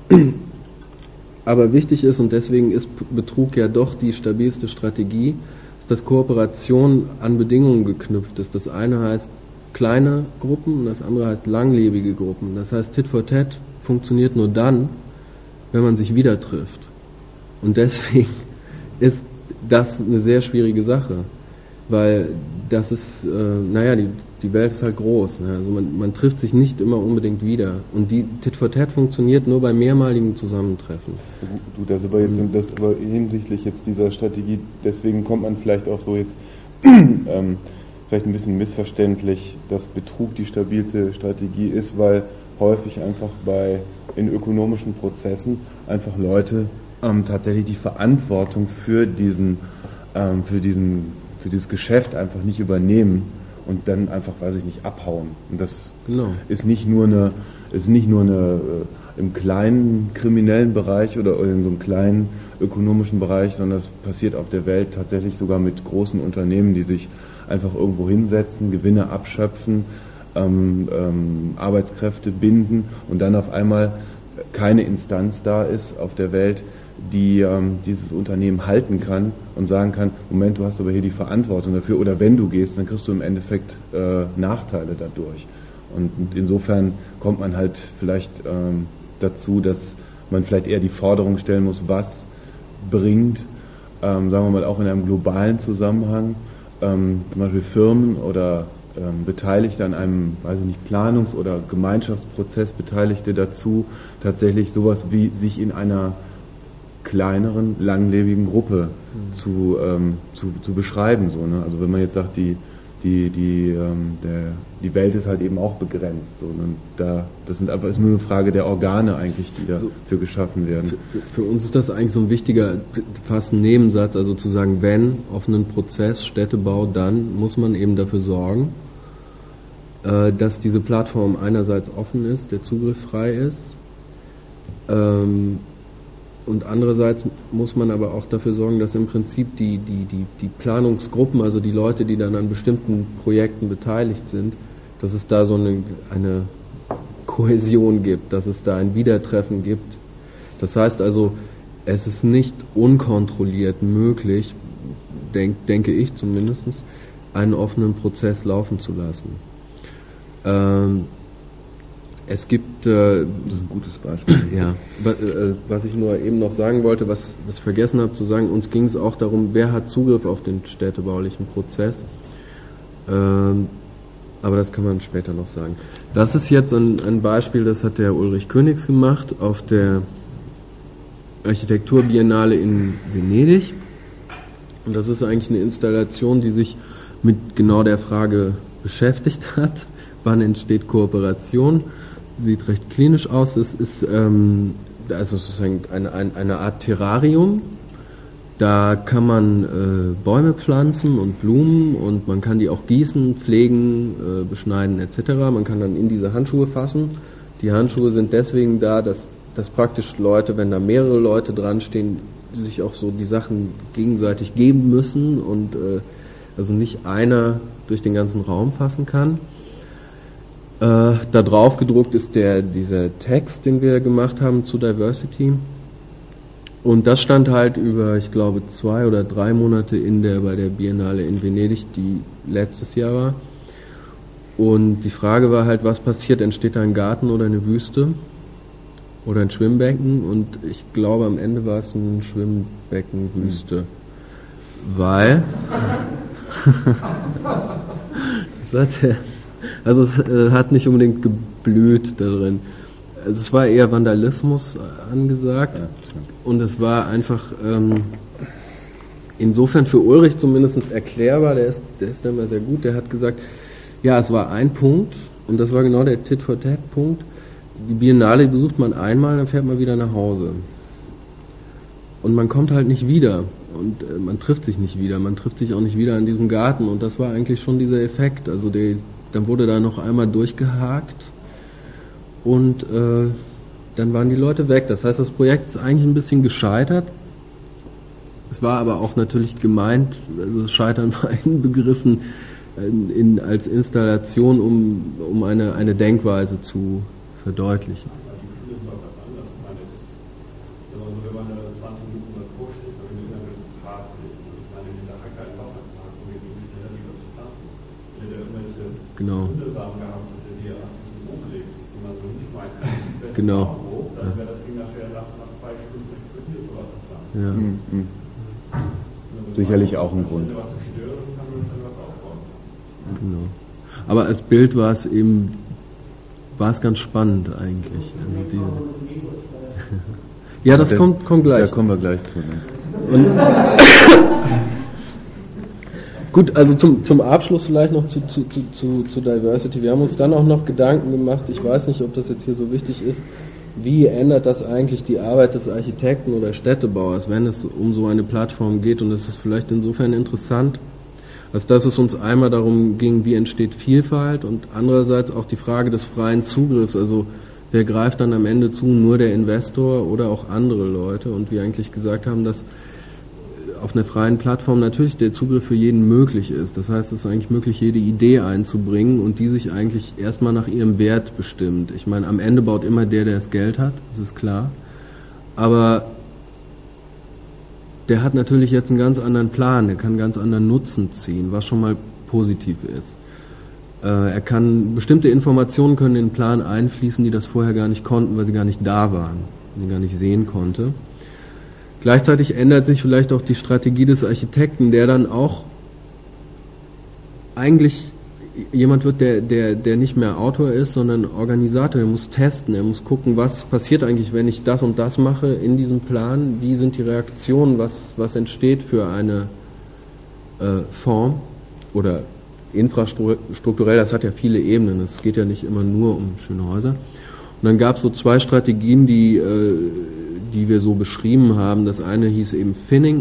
aber wichtig ist, und deswegen ist Betrug ja doch die stabilste Strategie, ist, dass Kooperation an Bedingungen geknüpft ist. Das eine heißt kleine Gruppen und das andere heißt langlebige Gruppen. Das heißt, Tit for Tat funktioniert nur dann, wenn man sich wieder trifft. Und deswegen ist das eine sehr schwierige Sache, weil das ist, äh, naja, die, die Welt ist halt groß. Ne? Also man, man trifft sich nicht immer unbedingt wieder. Und die Tit for Tat funktioniert nur bei mehrmaligen Zusammentreffen. Du, das aber jetzt, das aber hinsichtlich jetzt dieser Strategie, deswegen kommt man vielleicht auch so jetzt ähm, vielleicht ein bisschen missverständlich, dass Betrug die stabilste Strategie ist, weil häufig einfach bei in ökonomischen Prozessen einfach Leute ähm, tatsächlich die Verantwortung für diesen ähm, für diesen für dieses Geschäft einfach nicht übernehmen und dann einfach, weiß ich nicht, abhauen. Und das genau. ist nicht nur eine ist nicht nur eine äh, im kleinen kriminellen Bereich oder, oder in so einem kleinen ökonomischen Bereich, sondern das passiert auf der Welt tatsächlich sogar mit großen Unternehmen, die sich einfach irgendwo hinsetzen, Gewinne abschöpfen, ähm, ähm, Arbeitskräfte binden und dann auf einmal keine Instanz da ist auf der Welt, die ähm, dieses Unternehmen halten kann und sagen kann, Moment, du hast aber hier die Verantwortung dafür, oder wenn du gehst, dann kriegst du im Endeffekt äh, Nachteile dadurch. Und, und insofern kommt man halt vielleicht ähm, dazu, dass man vielleicht eher die Forderung stellen muss, was bringt, ähm, sagen wir mal auch in einem globalen Zusammenhang, ähm, zum Beispiel Firmen oder ähm, Beteiligte an einem, weiß ich nicht, Planungs- oder Gemeinschaftsprozess Beteiligte dazu, tatsächlich sowas wie sich in einer kleineren, langlebigen Gruppe mhm. zu, ähm, zu, zu beschreiben. So, ne? Also wenn man jetzt sagt, die, die, die, ähm, der, die Welt ist halt eben auch begrenzt. So, ne? Da, das sind einfach, ist nur eine Frage der Organe eigentlich, die dafür geschaffen werden. Für, für uns ist das eigentlich so ein wichtiger, fast ein Nebensatz, also zu sagen, wenn auf einen Prozess Städtebau, dann muss man eben dafür sorgen, äh, dass diese Plattform einerseits offen ist, der Zugriff frei ist, ähm, und andererseits muss man aber auch dafür sorgen, dass im Prinzip die, die, die, die Planungsgruppen, also die Leute, die dann an bestimmten Projekten beteiligt sind, dass es da so eine, eine Kohäsion gibt, dass es da ein Wiedertreffen gibt. Das heißt also, es ist nicht unkontrolliert möglich, denk, denke ich zumindest, einen offenen Prozess laufen zu lassen. Ähm, Es gibt, äh, das ist ein gutes Beispiel. Ja, was ich nur eben noch sagen wollte, was ich vergessen habe zu sagen, uns ging es auch darum, wer hat Zugriff auf den städtebaulichen Prozess. Ähm, aber das kann man später noch sagen. Das ist jetzt ein, ein Beispiel, das hat der Ulrich Königs gemacht auf der Architekturbiennale in Venedig. Und das ist eigentlich eine Installation, die sich mit genau der Frage beschäftigt hat. Wann entsteht Kooperation? Sieht recht klinisch aus. Es ist ähm, also sozusagen eine, eine, eine Art Terrarium. Da kann man äh, Bäume pflanzen und Blumen und man kann die auch gießen, pflegen, äh, beschneiden et cetera. Man kann dann in diese Handschuhe fassen. Die Handschuhe sind deswegen da, dass, dass praktisch Leute, wenn da mehrere Leute dran stehen, sich auch so die Sachen gegenseitig geben müssen und äh, also nicht einer durch den ganzen Raum fassen kann. Äh, da drauf gedruckt ist der, dieser Text, den wir gemacht haben zu Diversity. Und das stand halt über, ich glaube, zwei oder drei Monate in der, bei der Biennale in Venedig, die letztes Jahr war. Und die Frage war halt, was passiert? Entsteht da ein Garten oder eine Wüste? Oder ein Schwimmbecken? Und ich glaube, am Ende war es ein Schwimmbecken-Wüste. Mhm. Weil... sagt er... Also es äh, hat nicht unbedingt geblüht darin. Also es war eher Vandalismus angesagt ja, und es war einfach ähm, insofern für Ulrich zumindest erklärbar, der ist, der ist dann mal sehr gut, der hat gesagt, ja, es war ein Punkt und das war genau der Tit-for-Tat-Punkt. Die Biennale besucht man einmal, dann fährt man wieder nach Hause. Und man kommt halt nicht wieder und äh, man trifft sich nicht wieder, man trifft sich auch nicht wieder in diesem Garten und das war eigentlich schon dieser Effekt, also der dann wurde da noch einmal durchgehakt und äh, dann waren die Leute weg. Das heißt, das Projekt ist eigentlich ein bisschen gescheitert. Es war aber auch natürlich gemeint, also Scheitern war inbegriffen in, in, als Installation, um, um eine, eine Denkweise zu verdeutlichen. zwanzig Minuten was vorstellt, aber wenn du dann Tag sitzt, ich meine, in der Hacke einfach einen Tag, wo wir gehen schneller lieber zu pflanzen. Wenn du irgendwelche genau. Untersamen gehabt hätte, die ihr hochlegst, die man so nicht meint, genau. hoch, dann wäre das Ding nachher nach, nach zwei Stunden explodiert oder was. Ja. Mhm. Sicherlich auch ein Grund. Genau. Aber als Bild war es eben, war es ganz spannend eigentlich. Also die, ja, das da, kommt, kommt gleich. Da kommen wir gleich zu. Ne? Und gut, also zum, zum Abschluss vielleicht noch zu, zu, zu, zu Diversity. Wir haben uns dann auch noch Gedanken gemacht, ich weiß nicht, ob das jetzt hier so wichtig ist, wie ändert das eigentlich die Arbeit des Architekten oder Städtebauers, wenn es um so eine Plattform geht? Und es ist vielleicht insofern interessant, als dass es uns einmal darum ging, wie entsteht Vielfalt und andererseits auch die Frage des freien Zugriffs, also wer greift dann am Ende zu, nur der Investor oder auch andere Leute, und wir eigentlich gesagt haben, dass auf einer freien Plattform natürlich der Zugriff für jeden möglich ist. Das heißt, es ist eigentlich möglich, jede Idee einzubringen und die sich eigentlich erstmal nach ihrem Wert bestimmt. Ich meine, am Ende baut immer der, der das Geld hat, das ist klar. Aber der hat natürlich jetzt einen ganz anderen Plan, der kann einen ganz anderen Nutzen ziehen, was schon mal positiv ist. Äh, er kann, bestimmte Informationen können in den Plan einfließen, die das vorher gar nicht konnten, weil sie gar nicht da waren, die gar nicht sehen konnte. Gleichzeitig ändert sich vielleicht auch die Strategie des Architekten, der dann auch eigentlich jemand wird, der, der, der nicht mehr Autor ist, sondern Organisator. Er muss testen, er muss gucken, was passiert eigentlich, wenn ich das und das mache in diesem Plan, wie sind die Reaktionen, was, was entsteht für eine äh, Form oder infrastrukturell, das hat ja viele Ebenen, es geht ja nicht immer nur um schöne Häuser. Und dann gab es so zwei Strategien, die äh, die wir so beschrieben haben. Das eine hieß eben Finning.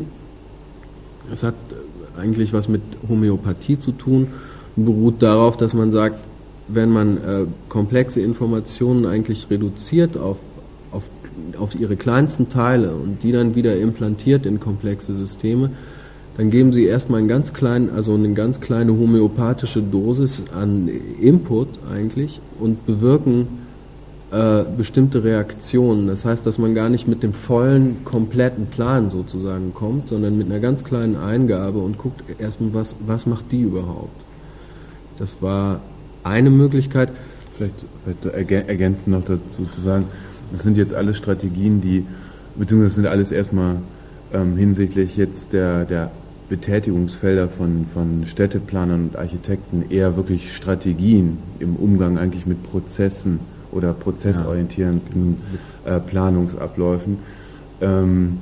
Es hat eigentlich was mit Homöopathie zu tun und beruht darauf, dass man sagt, wenn man äh, komplexe Informationen eigentlich reduziert auf, auf, auf ihre kleinsten Teile und die dann wieder implantiert in komplexe Systeme, dann geben sie erstmal einen ganz kleinen, also eine ganz kleine homöopathische Dosis an Input eigentlich und bewirken bestimmte Reaktionen. Das heißt, dass man gar nicht mit dem vollen, kompletten Plan sozusagen kommt, sondern mit einer ganz kleinen Eingabe und guckt erstmal, was, was macht die überhaupt. Das war eine Möglichkeit. Vielleicht, vielleicht ergänzen noch dazu zu sagen, das sind jetzt alles Strategien, die, beziehungsweise sind alles erstmal ähm, hinsichtlich jetzt der, der Betätigungsfelder von, von Städteplanern und Architekten eher wirklich Strategien im Umgang eigentlich mit Prozessen oder prozessorientierenden äh, Planungsabläufen. Ähm,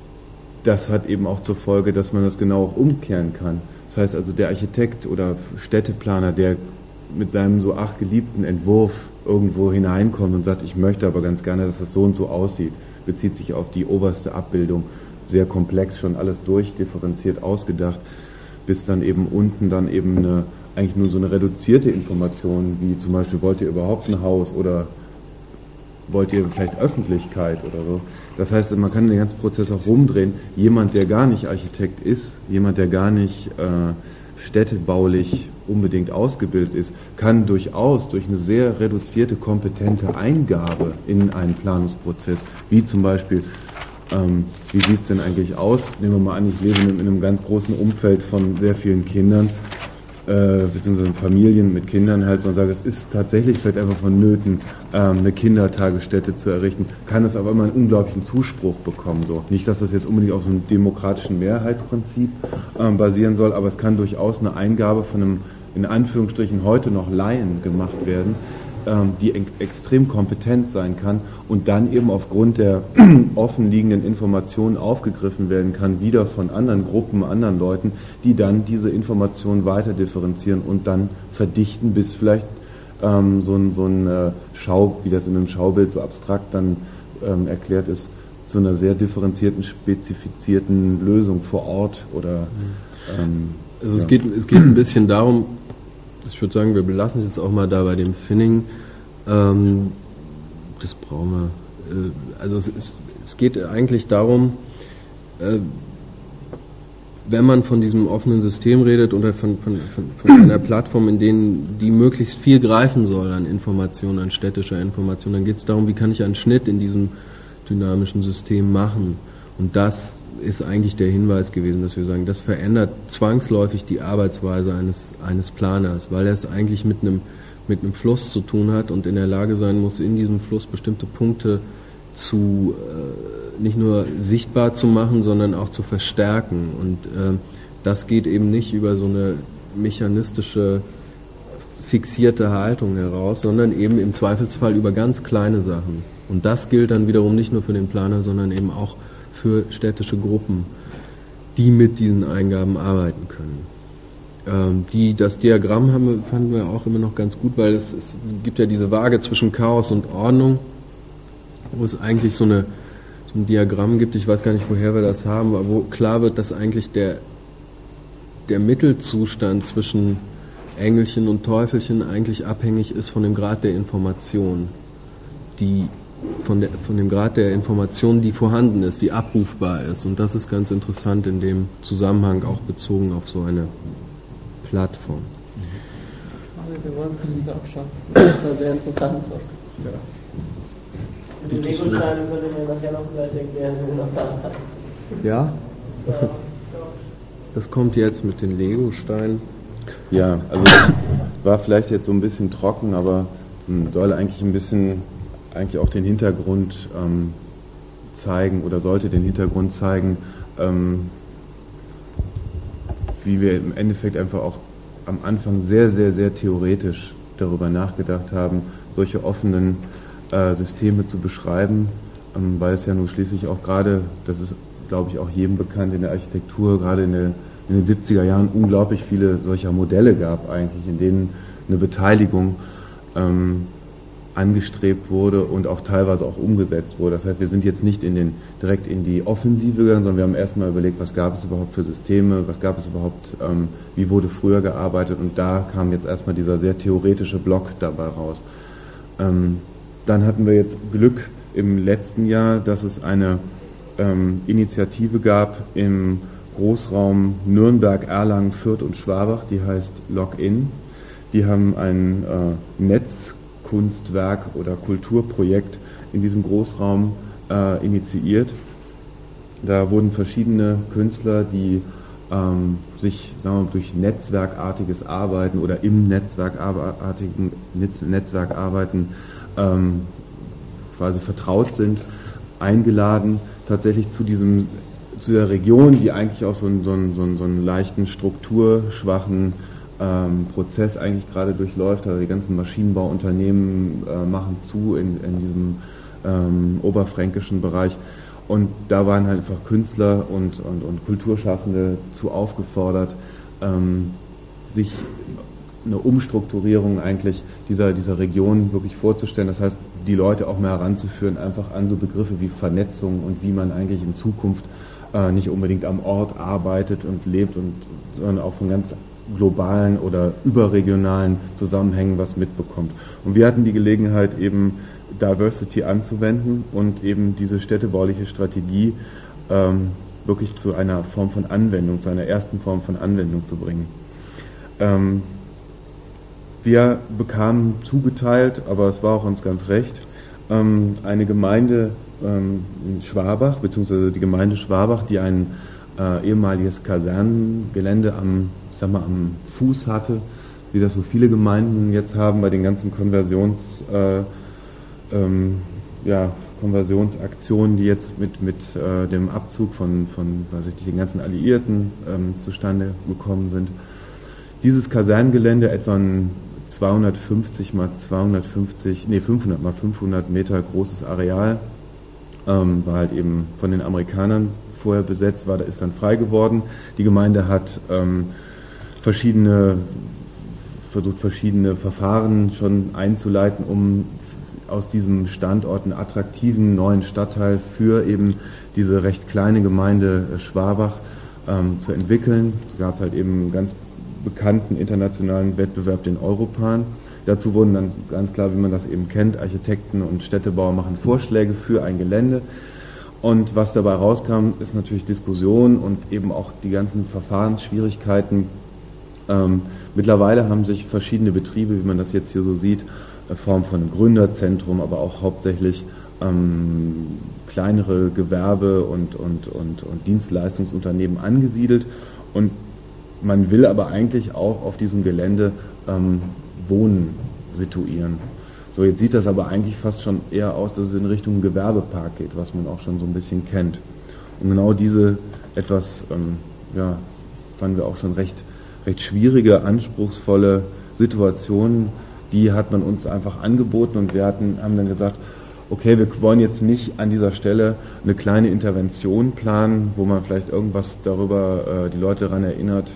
das hat eben auch zur Folge, dass man das genau auch umkehren kann. Das heißt also, der Architekt oder Städteplaner, der mit seinem so ach geliebten Entwurf irgendwo hineinkommt und sagt, ich möchte aber ganz gerne, dass das so und so aussieht, bezieht sich auf die oberste Abbildung, sehr komplex, schon alles durchdifferenziert ausgedacht, bis dann eben unten dann eben eine eigentlich nur so eine reduzierte Information, wie zum Beispiel, wollt ihr überhaupt ein Haus oder wollt ihr vielleicht Öffentlichkeit oder so. Das heißt, man kann den ganzen Prozess auch rumdrehen. Jemand, der gar nicht Architekt ist, jemand, der gar nicht äh, städtebaulich unbedingt ausgebildet ist, kann durchaus durch eine sehr reduzierte, kompetente Eingabe in einen Planungsprozess, wie zum Beispiel, ähm, wie sieht es denn eigentlich aus? Nehmen wir mal an, ich lebe in einem ganz großen Umfeld von sehr vielen Kindern, Äh, beziehungsweise Familien mit Kindern halt so und sage, es ist tatsächlich vielleicht einfach vonnöten, ähm, eine Kindertagesstätte zu errichten, kann es aber immer einen unglaublichen Zuspruch bekommen. So. Nicht, dass das jetzt unbedingt auf so einem demokratischen Mehrheitsprinzip ähm, basieren soll, aber es kann durchaus eine Eingabe von einem, in Anführungsstrichen, heute noch Laien gemacht werden, ähm, die en- extrem kompetent sein kann und dann eben aufgrund der offen liegenden Informationen aufgegriffen werden kann, wieder von anderen Gruppen, anderen Leuten, die dann diese Informationen weiter differenzieren und dann verdichten, bis vielleicht ähm, so ein, so ein äh, Schau, wie das in einem Schaubild so abstrakt dann ähm, erklärt ist, zu einer sehr differenzierten, spezifizierten Lösung vor Ort oder ähm, also es ja. geht es geht ein bisschen darum, ich würde sagen, wir belassen es jetzt auch mal da bei dem Finning. Ähm, das brauchen wir. Äh, also es, es, es geht eigentlich darum, äh, wenn man von diesem offenen System redet oder von, von, von, von einer Plattform, in denen die möglichst viel greifen soll an Informationen, an städtischer Information, dann geht es darum, wie kann ich einen Schnitt in diesem dynamischen System machen. Und das ist eigentlich der Hinweis gewesen, dass wir sagen, das verändert zwangsläufig die Arbeitsweise eines, eines Planers, weil er es eigentlich mit einem, mit einem Fluss zu tun hat und in der Lage sein muss, in diesem Fluss bestimmte Punkte zu, äh, nicht nur sichtbar zu machen, sondern auch zu verstärken. Und äh, das geht eben nicht über so eine mechanistische, fixierte Haltung heraus, sondern eben im Zweifelsfall über ganz kleine Sachen. Und das gilt dann wiederum nicht nur für den Planer, sondern eben auch für städtische Gruppen, die mit diesen Eingaben arbeiten können. Ähm, die, das Diagramm haben wir, fanden wir auch immer noch ganz gut, weil es, es gibt ja diese Waage zwischen Chaos und Ordnung, wo es eigentlich so, eine, so ein Diagramm gibt, ich weiß gar nicht, woher wir das haben, aber wo klar wird, dass eigentlich der, der Mittelzustand zwischen Engelchen und Teufelchen eigentlich abhängig ist von dem Grad der Information, die Von, der, von dem Grad der Information, die vorhanden ist, die abrufbar ist. Und das ist ganz interessant in dem Zusammenhang, auch bezogen auf so eine Plattform. Also wir wollen es lieber abschaffen. Das ist ja sehr interessant. Ja. Mit den Lego-Steinen könnte man das ja noch vielleicht erklären, wenn wir noch da haben. Ja? Das kommt jetzt mit den Lego-Steinen. Ja, also war vielleicht jetzt so ein bisschen trocken, aber soll eigentlich ein bisschen eigentlich auch den Hintergrund ähm, zeigen oder sollte den Hintergrund zeigen, ähm, wie wir im Endeffekt einfach auch am Anfang sehr, sehr, sehr theoretisch darüber nachgedacht haben, solche offenen äh, Systeme zu beschreiben, ähm, weil es ja nun schließlich auch gerade, das ist glaube ich auch jedem bekannt in der Architektur, gerade in, der, in den siebziger Jahren unglaublich viele solcher Modelle gab eigentlich, in denen eine Beteiligung ähm, angestrebt wurde und auch teilweise auch umgesetzt wurde. Das heißt, wir sind jetzt nicht in den, direkt in die Offensive gegangen, sondern wir haben erstmal überlegt, was gab es überhaupt für Systeme, was gab es überhaupt, ähm, wie wurde früher gearbeitet, und da kam jetzt erstmal dieser sehr theoretische Block dabei raus. Ähm, dann hatten wir jetzt Glück im letzten Jahr, dass es eine ähm, Initiative gab im Großraum Nürnberg, Erlangen, Fürth und Schwabach, die heißt Login. Die haben ein äh, Netz Kunstwerk oder Kulturprojekt in diesem Großraum äh, initiiert. Da wurden verschiedene Künstler, die ähm, sich, sagen wir mal, durch netzwerkartiges Arbeiten oder im netzwerkartigen Netz, Netzwerk arbeiten ähm, quasi vertraut sind, eingeladen, tatsächlich zu diesem zu der Region, die eigentlich auch so einen, so einen, so einen, so einen leichten strukturschwachen Ähm, Prozess eigentlich gerade durchläuft. Also die ganzen Maschinenbauunternehmen äh, machen zu in, in diesem ähm, oberfränkischen Bereich, und da waren halt einfach Künstler und, und, und Kulturschaffende zu aufgefordert, ähm, sich eine Umstrukturierung eigentlich dieser, dieser Region wirklich vorzustellen. Das heißt, die Leute auch mehr heranzuführen, einfach an so Begriffe wie Vernetzung und wie man eigentlich in Zukunft äh, nicht unbedingt am Ort arbeitet und lebt, und, sondern auch von ganz globalen oder überregionalen Zusammenhängen was mitbekommt. Und wir hatten die Gelegenheit, eben Diversity anzuwenden und eben diese städtebauliche Strategie ähm, wirklich zu einer Form von Anwendung, zu einer ersten Form von Anwendung zu bringen. Ähm, wir bekamen zugeteilt, aber es war auch uns ganz recht, ähm, eine Gemeinde ähm, in Schwabach, beziehungsweise die Gemeinde Schwabach, die ein äh, ehemaliges Kasernengelände am ich sag mal, am Fuß hatte, wie das so viele Gemeinden jetzt haben bei den ganzen Konversions, äh, ähm, ja, Konversionsaktionen, die jetzt mit, mit äh, dem Abzug von, von weiß ich, den ganzen Alliierten ähm, zustande gekommen sind. Dieses Kasernengelände, etwa ein zweihundertfünfzig mal zweihundertfünfzig, nee, fünfhundert mal fünfhundert Meter großes Areal, ähm, war halt eben von den Amerikanern vorher besetzt, war, da ist dann frei geworden. Die Gemeinde hat ähm, verschiedene, versucht verschiedene Verfahren schon einzuleiten, um aus diesem Standort einen attraktiven neuen Stadtteil für eben diese recht kleine Gemeinde Schwabach ähm, zu entwickeln. Es gab halt eben einen ganz bekannten internationalen Wettbewerb, den Europan. Dazu wurden dann ganz klar, wie man das eben kennt, Architekten und Städtebauer machen Vorschläge für ein Gelände. Und was dabei rauskam, ist natürlich Diskussion und eben auch die ganzen Verfahrensschwierigkeiten. Ähm, mittlerweile haben sich verschiedene Betriebe, wie man das jetzt hier so sieht, in Form von einem Gründerzentrum, aber auch hauptsächlich ähm, kleinere Gewerbe- und, und, und, und Dienstleistungsunternehmen angesiedelt, und man will aber eigentlich auch auf diesem Gelände ähm, Wohnen situieren. So, jetzt sieht das aber eigentlich fast schon eher aus, dass es in Richtung Gewerbepark geht, was man auch schon so ein bisschen kennt. Und genau diese etwas, ähm, ja, fanden wir auch schon recht, recht schwierige, anspruchsvolle Situationen, die hat man uns einfach angeboten, und wir hatten, haben dann gesagt, okay, wir wollen jetzt nicht an dieser Stelle eine kleine Intervention planen, wo man vielleicht irgendwas darüber äh, die Leute daran erinnert,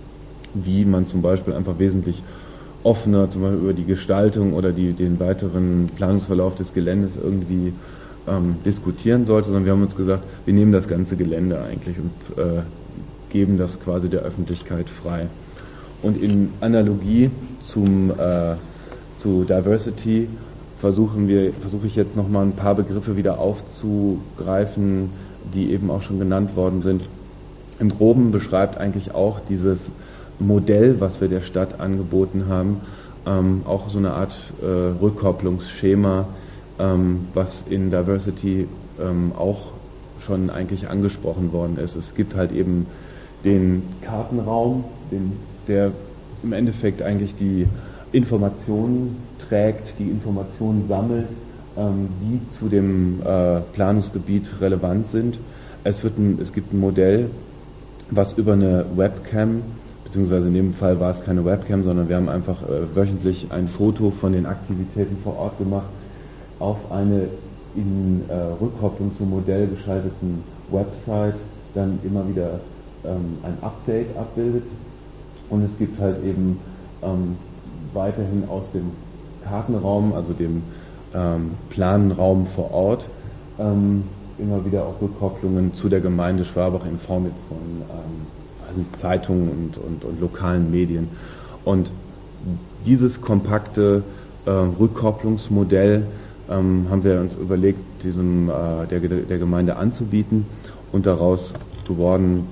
wie man zum Beispiel einfach wesentlich offener zum Beispiel über die Gestaltung oder die, den weiteren Planungsverlauf des Geländes irgendwie ähm, diskutieren sollte, sondern wir haben uns gesagt, wir nehmen das ganze Gelände eigentlich und äh, geben das quasi der Öffentlichkeit frei. Und in Analogie zum, äh, zu Diversity versuchen wir, versuche ich jetzt nochmal ein paar Begriffe wieder aufzugreifen, die eben auch schon genannt worden sind. Im Groben beschreibt eigentlich auch dieses Modell, was wir der Stadt angeboten haben, ähm, auch so eine Art äh, Rückkopplungsschema, ähm, was in Diversity ähm, auch schon eigentlich angesprochen worden ist. Es gibt halt eben den Kartenraum, den, der im Endeffekt eigentlich die Informationen trägt, die Informationen sammelt, ähm, die zu dem äh, Planungsgebiet relevant sind. Es, wird ein, es gibt ein Modell, was über eine Webcam, beziehungsweise in dem Fall war es keine Webcam, sondern wir haben einfach äh, wöchentlich ein Foto von den Aktivitäten vor Ort gemacht, auf eine in äh, Rückkopplung zum Modell geschalteten Website dann immer wieder ähm, ein Update abbildet. Und es gibt halt eben ähm, weiterhin aus dem Kartenraum, also dem ähm, Planraum vor Ort, ähm, immer wieder auch Rückkopplungen zu der Gemeinde Schwabach in Form jetzt von ähm, weiß nicht, Zeitungen und, und, und lokalen Medien. Und dieses kompakte äh, Rückkopplungsmodell ähm, haben wir uns überlegt, diesem äh, der, der Gemeinde anzubieten, und daraus geworden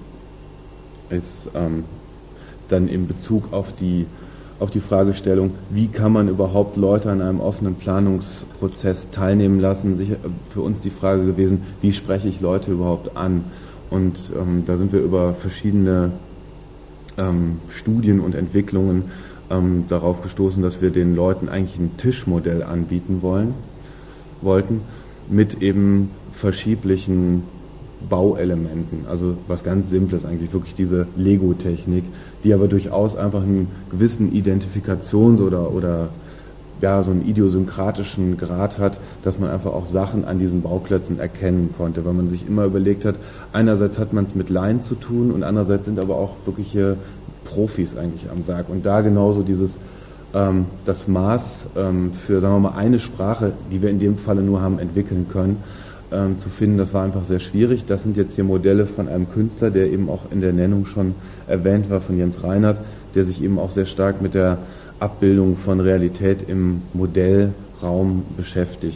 ist ähm, dann in Bezug auf die auf die Fragestellung, wie kann man überhaupt Leute an einem offenen Planungsprozess teilnehmen lassen, sicher für uns die Frage gewesen, wie spreche ich Leute überhaupt an? Und ähm, da sind wir über verschiedene ähm, Studien und Entwicklungen ähm, darauf gestoßen, dass wir den Leuten eigentlich ein Tischmodell anbieten wollen, wollten, mit eben verschiedlichen Bauelementen, also was ganz Simples eigentlich, wirklich diese Lego-Technik, die aber durchaus einfach einen gewissen Identifikations- oder, oder ja, so einen idiosynkratischen Grad hat, dass man einfach auch Sachen an diesen Bauklötzen erkennen konnte, weil man sich immer überlegt hat, einerseits hat man es mit Laien zu tun und andererseits sind aber auch wirkliche Profis eigentlich am Werk, und da genauso dieses ähm, das Maß ähm, für, sagen wir mal, eine Sprache, die wir in dem Falle nur haben entwickeln können, ähm, zu finden, das war einfach sehr schwierig. Das sind jetzt hier Modelle von einem Künstler, der eben auch in der Nennung schon erwähnt war, von Jens Reinhardt, der sich eben auch sehr stark mit der Abbildung von Realität im Modellraum beschäftigt.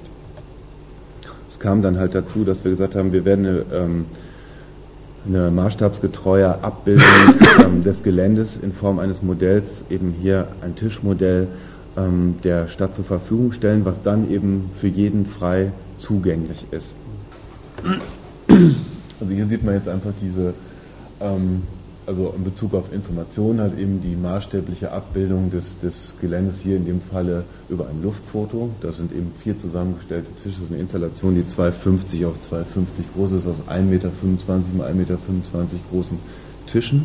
Es kam dann halt dazu, dass wir gesagt haben, wir werden eine, ähm, eine maßstabsgetreue Abbildung ähm, des Geländes in Form eines Modells, eben hier ein Tischmodell, ähm, der Stadt zur Verfügung stellen, was dann eben für jeden frei zugänglich ist. Also hier sieht man jetzt einfach diese, ähm, also in Bezug auf Informationen halt eben die maßstäbliche Abbildung des, des Geländes, hier in dem Falle über ein Luftfoto. Das sind eben vier zusammengestellte Tische, das ist eine Installation, die zwei Meter fünfzig auf zwei Meter fünfzig groß ist, aus ein Meter fünfundzwanzig mal ein Meter fünfundzwanzig großen Tischen.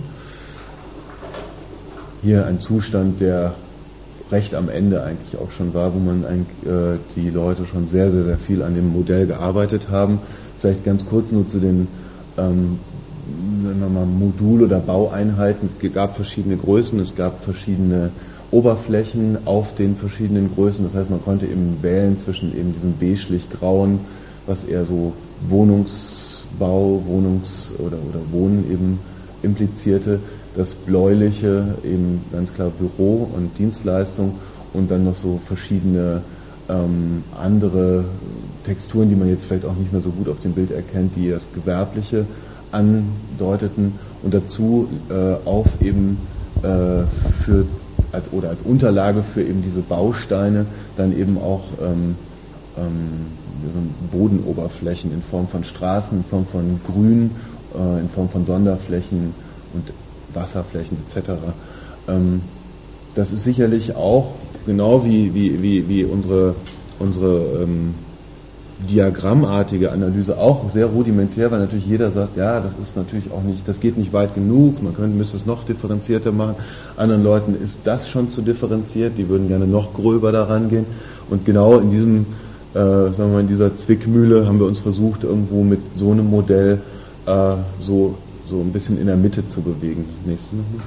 Hier ein Zustand, der recht am Ende eigentlich auch schon war, wo man eigentlich, äh, die Leute schon sehr, sehr, sehr viel an dem Modell gearbeitet haben. Vielleicht ganz kurz nur zu den ähm, wenn man mal Modul- oder Baueinheiten. Es gab verschiedene Größen, es gab verschiedene Oberflächen auf den verschiedenen Größen. Das heißt, man konnte eben wählen zwischen eben diesem beige-grauen, was eher so Wohnungsbau, Wohnungs- oder, oder Wohnen eben implizierte, das bläuliche eben ganz klar Büro und Dienstleistung und dann noch so verschiedene ähm, andere Texturen, die man jetzt vielleicht auch nicht mehr so gut auf dem Bild erkennt, die das Gewerbliche andeuteten und dazu äh, auf eben äh, für als oder als Unterlage für eben diese Bausteine dann eben auch ähm, ähm, Bodenoberflächen in Form von Straßen, in Form von Grün, äh, in Form von Sonderflächen und Wasserflächen et cetera. Ähm, das ist sicherlich auch genau wie, wie, wie, wie unsere, unsere ähm, diagrammartige Analyse auch sehr rudimentär, weil natürlich jeder sagt, ja, das ist natürlich auch nicht, das geht nicht weit genug, man könnte, müsste es noch differenzierter machen. Anderen Leuten ist das schon zu differenziert, die würden gerne noch gröber daran gehen. Und genau in diesem, äh, sagen wir mal, in dieser Zwickmühle haben wir uns versucht, irgendwo mit so einem Modell äh, so, so ein bisschen in der Mitte zu bewegen. Nächste nochmal.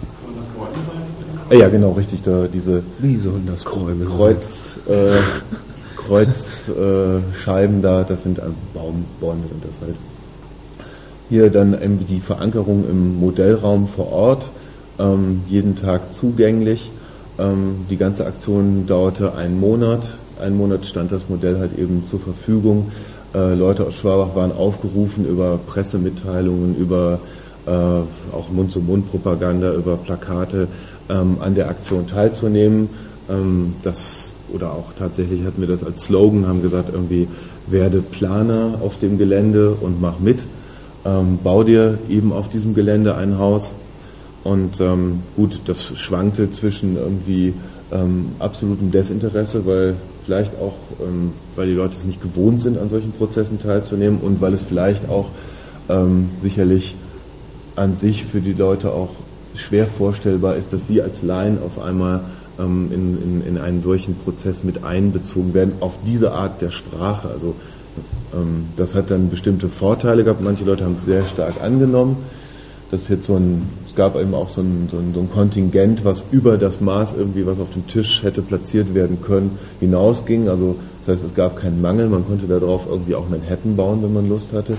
Äh, ja, genau, richtig, da diese Wie sollen das Räume Kreuz, äh, Kreuzscheiben äh, da, das sind Baum, Bäume sind das halt. Hier dann eben die Verankerung im Modellraum vor Ort, ähm, jeden Tag zugänglich. Ähm, die ganze Aktion dauerte einen Monat. Einen Monat stand das Modell halt eben zur Verfügung. Äh, Leute aus Schwabach waren aufgerufen, über Pressemitteilungen, über äh, auch Mund-zu-Mund-Propaganda, über Plakate ähm, an der Aktion teilzunehmen. Ähm, das oder auch tatsächlich hatten wir das als Slogan, haben gesagt, irgendwie werde Planer auf dem Gelände und mach mit. Ähm, bau dir eben auf diesem Gelände ein Haus. Und ähm, gut, das schwankte zwischen irgendwie ähm, absolutem Desinteresse, weil vielleicht auch, ähm, weil die Leute es nicht gewohnt sind, an solchen Prozessen teilzunehmen und weil es vielleicht auch ähm, sicherlich an sich für die Leute auch schwer vorstellbar ist, dass sie als Laien auf einmal in, in, in einen solchen Prozess mit einbezogen werden, auf diese Art der Sprache. Also ähm, das hat dann bestimmte Vorteile gehabt. Manche Leute haben es sehr stark angenommen. Das ist jetzt so ein, es gab eben auch so ein, so ein, so ein Kontingent, was über das Maß irgendwie, was auf dem Tisch hätte platziert werden können, hinausging. Also das heißt, es gab keinen Mangel. Man konnte darauf irgendwie auch Manhattan bauen, wenn man Lust hatte.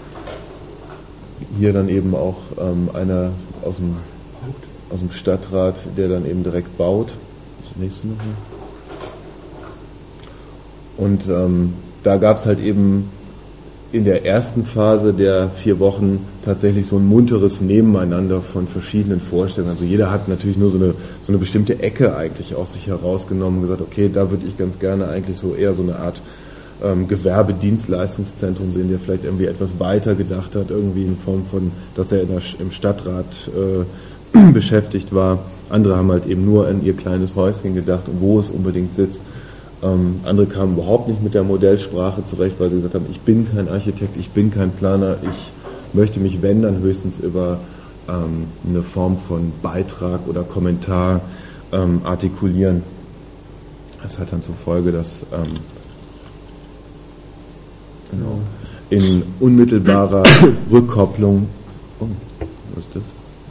Hier dann eben auch ähm, einer aus dem aus dem Stadtrat, der dann eben direkt baut. Das nächste noch. Und ähm, da gab es halt eben in der ersten Phase der vier Wochen tatsächlich so ein munteres Nebeneinander von verschiedenen Vorstellungen. Also jeder hat natürlich nur so eine, so eine bestimmte Ecke eigentlich aus sich herausgenommen und gesagt, okay, da würde ich ganz gerne eigentlich so eher so eine Art ähm, Gewerbedienstleistungszentrum sehen, der vielleicht irgendwie etwas weiter gedacht hat, irgendwie in Form von, dass er in der, im Stadtrat äh, beschäftigt war. Andere haben halt eben nur an ihr kleines Häuschen gedacht und wo es unbedingt sitzt. Ähm, andere kamen überhaupt nicht mit der Modellsprache zurecht, weil sie gesagt haben, ich bin kein Architekt, ich bin kein Planer, ich möchte mich, wenn, dann höchstens über ähm, eine Form von Beitrag oder Kommentar ähm, artikulieren. Das hat dann zur Folge, dass ähm, genau, in unmittelbarer Rückkopplung oh, was ist das?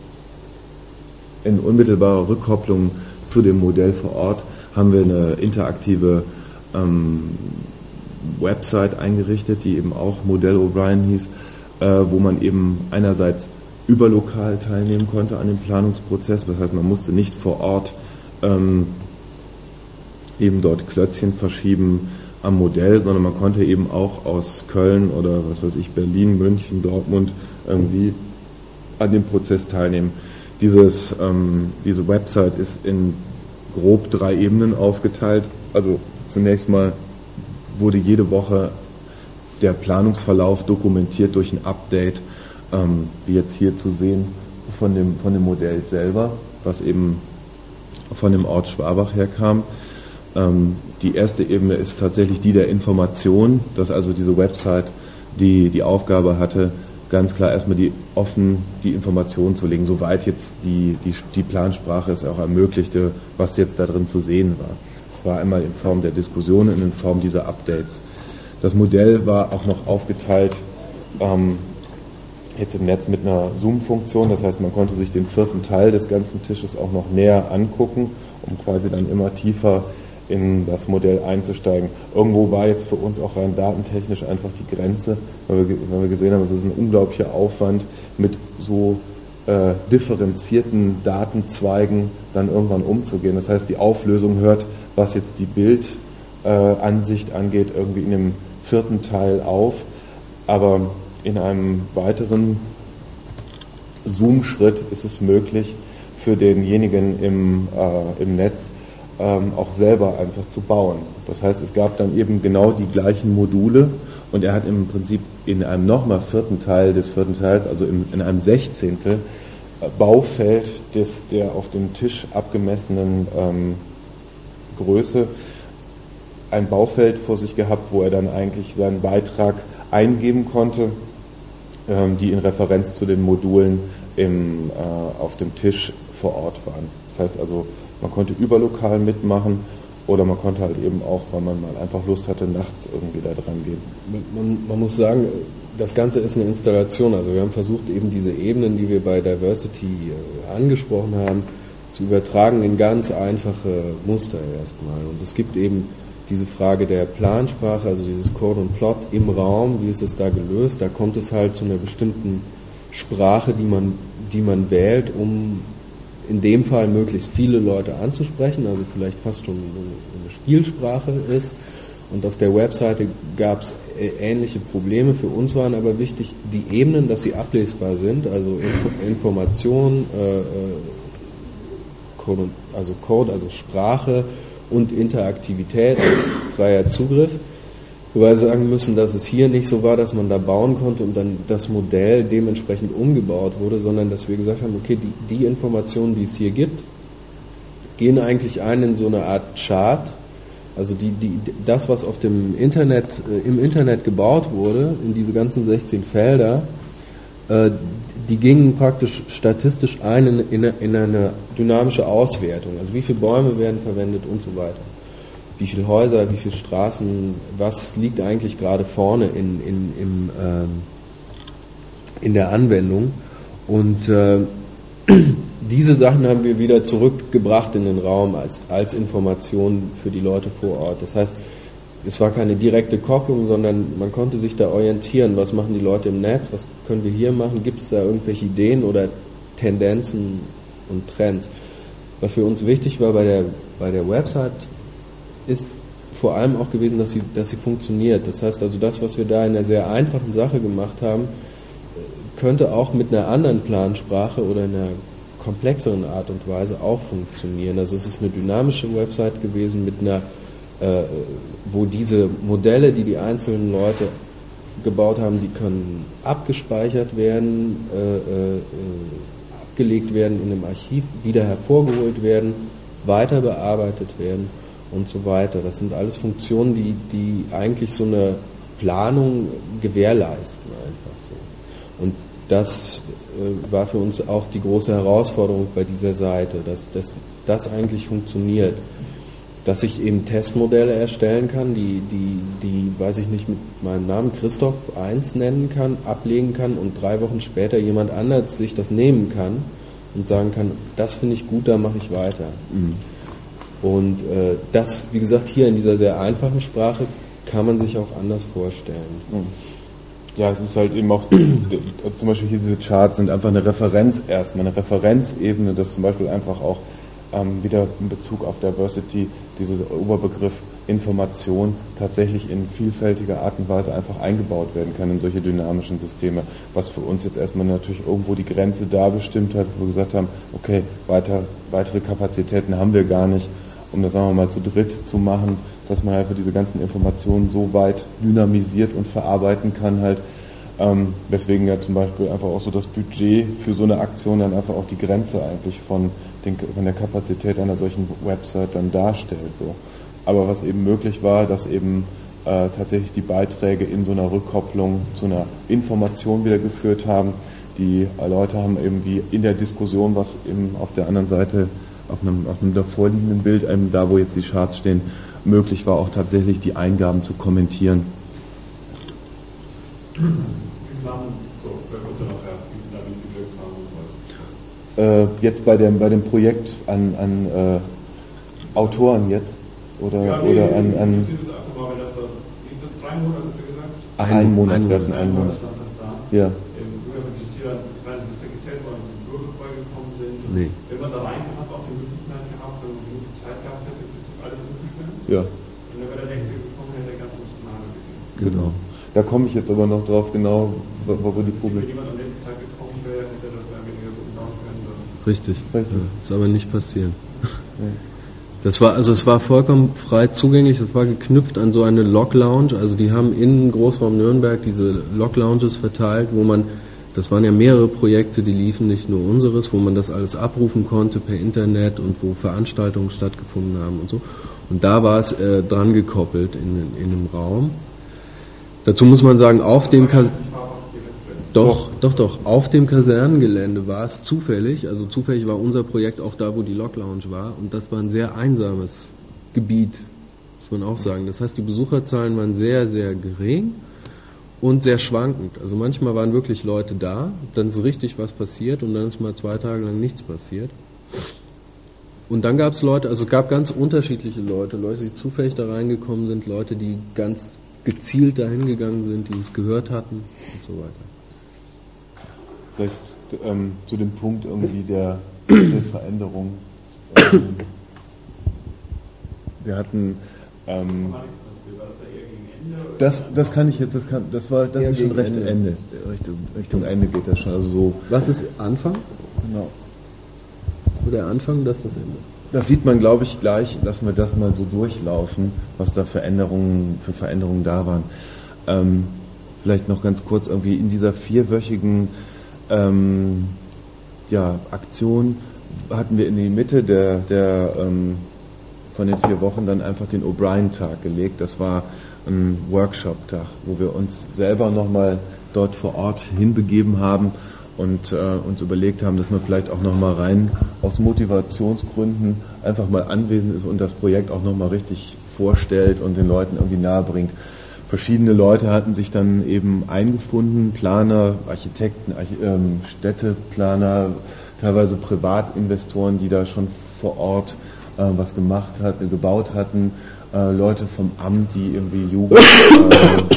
in unmittelbarer Rückkopplung zu dem Modell vor Ort haben wir eine interaktive ähm, Website eingerichtet, die eben auch Modell O'Brien hieß, äh, wo man eben einerseits überlokal teilnehmen konnte an dem Planungsprozess, das heißt, man musste nicht vor Ort ähm, eben dort Klötzchen verschieben am Modell, sondern man konnte eben auch aus Köln oder was weiß ich, Berlin, München, Dortmund irgendwie an dem Prozess teilnehmen. Dieses, ähm, diese Website ist in grob drei Ebenen aufgeteilt. Also zunächst mal wurde jede Woche der Planungsverlauf dokumentiert durch ein Update, ähm, wie jetzt hier zu sehen, von dem, von dem Modell selber, was eben von dem Ort Schwabach herkam. Ähm, die erste Ebene ist tatsächlich die der Information, dass also diese Website die, die Aufgabe hatte, ganz klar erstmal die offen die Informationen zu legen, soweit jetzt die, die, die Plansprache es auch ermöglichte, was jetzt da drin zu sehen war. Es war einmal in Form der Diskussion und in Form dieser Updates. Das Modell war auch noch aufgeteilt ähm, jetzt im Netz mit einer Zoom-Funktion, das heißt, man konnte sich den vierten Teil des ganzen Tisches auch noch näher angucken, um quasi dann immer tiefer in das Modell einzusteigen. Irgendwo war jetzt für uns auch rein datentechnisch einfach die Grenze, weil wir, weil wir gesehen haben, es ist ein unglaublicher Aufwand, mit so äh, differenzierten Datenzweigen dann irgendwann umzugehen. Das heißt, die Auflösung hört, was jetzt die Bildansicht äh, angeht, irgendwie in dem vierten Teil auf, aber in einem weiteren Zoom-Schritt ist es möglich, für denjenigen im, äh, im Netz ähm, auch selber einfach zu bauen. Das heißt, es gab dann eben genau die gleichen Module und er hat im Prinzip in einem nochmal vierten Teil des vierten Teils, also in, in einem Sechzehntel äh, Baufeld des der auf dem Tisch abgemessenen ähm, Größe ein Baufeld vor sich gehabt, wo er dann eigentlich seinen Beitrag eingeben konnte, ähm, die in Referenz zu den Modulen im, äh, auf dem Tisch vor Ort waren. Das heißt also, man konnte überlokal mitmachen oder man konnte halt eben auch, weil man mal einfach Lust hatte, nachts irgendwie da dran gehen. Man, man muss sagen, das Ganze ist eine Installation. Also wir haben versucht, eben diese Ebenen, die wir bei Diversity äh, angesprochen haben, zu übertragen in ganz einfache Muster erstmal. Und es gibt eben diese Frage der Plansprache, also dieses Code und Plot im Raum, wie ist es da gelöst? Da kommt es halt zu einer bestimmten Sprache, die man, die man wählt, um in dem Fall möglichst viele Leute anzusprechen, also vielleicht fast schon eine Spielsprache ist. Und auf der Webseite gab es ähnliche Probleme. Für uns waren aber wichtig die Ebenen, dass sie ablesbar sind, also Information, äh, Code, also Code, also Sprache und Interaktivität, freier Zugriff. Wobei wir sagen müssen, dass es hier nicht so war, dass man da bauen konnte und dann das Modell dementsprechend umgebaut wurde, sondern dass wir gesagt haben, okay, die, die Informationen, die es hier gibt, gehen eigentlich ein in so eine Art Chart. Also die, die, das, was auf dem Internet, äh, im Internet gebaut wurde, in diese ganzen sechzehn Felder, äh, die gingen praktisch statistisch ein in, in, in eine dynamische Auswertung. Also wie viele Bäume werden verwendet und so weiter. Wie viele Häuser, wie viele Straßen, was liegt eigentlich gerade vorne in, in, im, ähm, in der Anwendung. Und äh, diese Sachen haben wir wieder zurückgebracht in den Raum als, als Information für die Leute vor Ort. Das heißt, es war keine direkte Kopplung, sondern man konnte sich da orientieren, was machen die Leute im Netz, was können wir hier machen, gibt es da irgendwelche Ideen oder Tendenzen und Trends. Was für uns wichtig war bei der, bei der Website, ist vor allem auch gewesen, dass sie, dass sie funktioniert. Das heißt also, das, was wir da in einer sehr einfachen Sache gemacht haben, könnte auch mit einer anderen Plansprache oder einer komplexeren Art und Weise auch funktionieren. Also es ist eine dynamische Website gewesen mit einer, äh, wo diese Modelle, die die einzelnen Leute gebaut haben, die können abgespeichert werden, äh, äh, abgelegt werden in einem Archiv, wieder hervorgeholt werden, weiter bearbeitet werden und so weiter. Das sind alles Funktionen, die, die eigentlich so eine Planung gewährleisten einfach so. Und das äh, war für uns auch die große Herausforderung bei dieser Seite, dass das eigentlich funktioniert. Dass ich eben Testmodelle erstellen kann, die, die, die, weiß ich nicht, mit meinem Namen Christoph eins nennen kann, ablegen kann und drei Wochen später jemand anders sich das nehmen kann und sagen kann, das finde ich gut, da mache ich weiter. Mhm. Und äh, das, wie gesagt, hier in dieser sehr einfachen Sprache kann man sich auch anders vorstellen. Ja, es ist halt eben auch, also zum Beispiel hier diese Charts sind einfach eine Referenz erstmal, eine Referenzebene, dass zum Beispiel einfach auch ähm, wieder in Bezug auf Diversity dieser Oberbegriff Information tatsächlich in vielfältiger Art und Weise einfach eingebaut werden kann in solche dynamischen Systeme, was für uns jetzt erstmal natürlich irgendwo die Grenze da bestimmt hat, wo wir gesagt haben, okay, weiter, weitere Kapazitäten haben wir gar nicht, um das, sagen wir mal, zu dritt zu machen, dass man halt für diese ganzen Informationen so weit dynamisiert und verarbeiten kann halt, ähm, weswegen ja zum Beispiel einfach auch so das Budget für so eine Aktion dann einfach auch die Grenze eigentlich von, den, von der Kapazität einer solchen Website dann darstellt, so. Aber was eben möglich war, dass eben äh, tatsächlich die Beiträge in so einer Rückkopplung zu einer Information wieder geführt haben. Die äh, Leute haben eben wie in der Diskussion, was eben auf der anderen Seite auf einem, auf einem davorliegenden Bild, ähm, da wo jetzt die Charts stehen, möglich war, auch tatsächlich die Eingaben zu kommentieren. Äh, jetzt bei dem, bei dem Projekt an, an äh, Autoren jetzt? Oder, ja, nee, oder an, an ein Monat, wir hatten einen Monat. Ja. Nee. Wenn man da reinkommt, hat auch die Möglichkeit gehabt, wenn man genug Zeit gehabt hätte, alles umzustellen. Ja. Und dann wäre der nächste gekommen, hätte der ganze Szenario gegeben. Genau. Da komme ich jetzt aber noch drauf, genau, wo, wo die Probleme. Wenn jemand an der Zeit gekommen wäre, hätte das mehr weniger gut bauen können. Richtig. Richtig. Ja, ist aber nicht passiert. Ja. Das war, also es war vollkommen frei zugänglich, es war geknüpft an so eine Lok-Lounge, also die haben in Großraum Nürnberg diese Lok-Lounges verteilt, wo man, das waren ja mehrere Projekte, die liefen, nicht nur unseres, wo man das alles abrufen konnte per Internet und wo Veranstaltungen stattgefunden haben und so. Und da war es äh, dran gekoppelt in, in einem Raum. Dazu muss man sagen, auf dem Kas- doch, doch, doch, auf dem Kasernengelände war es zufällig, also zufällig war unser Projekt auch da, wo die Lok-Lounge war, und das war ein sehr einsames Gebiet, muss man auch sagen. Das heißt, die Besucherzahlen waren sehr, sehr gering und sehr schwankend. Also manchmal waren wirklich Leute da, dann ist richtig was passiert und dann ist mal zwei Tage lang nichts passiert. Und dann gab es Leute, also es gab ganz unterschiedliche Leute, Leute, die zufällig da reingekommen sind, Leute, die ganz gezielt dahin gegangen sind, die es gehört hatten und so weiter. Vielleicht ähm, zu dem Punkt irgendwie der, der Veränderung. Ähm, wir hatten ähm, das, das kann ich jetzt, das kann, das war, das ist schon recht Ende. Ende. Richtung, Richtung Ende geht das schon. Also so. Was ist Anfang? Genau. Oder Anfang, das ist das Ende. Das sieht man, glaube ich, gleich. Lassen wir das mal so durchlaufen, was da Veränderungen, für Veränderungen da waren. Ähm, vielleicht noch ganz kurz irgendwie in dieser vierwöchigen Ähm, ja, Aktion hatten wir in die Mitte der, der ähm, von den vier Wochen dann einfach den O'Brien-Tag gelegt. Das war ein Workshop-Tag, wo wir uns selber nochmal dort vor Ort hinbegeben haben und äh, uns überlegt haben, dass man vielleicht auch nochmal rein aus Motivationsgründen einfach mal anwesend ist und das Projekt auch nochmal richtig vorstellt und den Leuten irgendwie nahe bringt. Verschiedene Leute hatten sich dann eben eingefunden, Planer, Architekten, Arch- ähm, Städteplaner, teilweise Privatinvestoren, die da schon vor Ort äh, was gemacht hatten, gebaut hatten, äh, Leute vom Amt, die irgendwie Jugend, äh,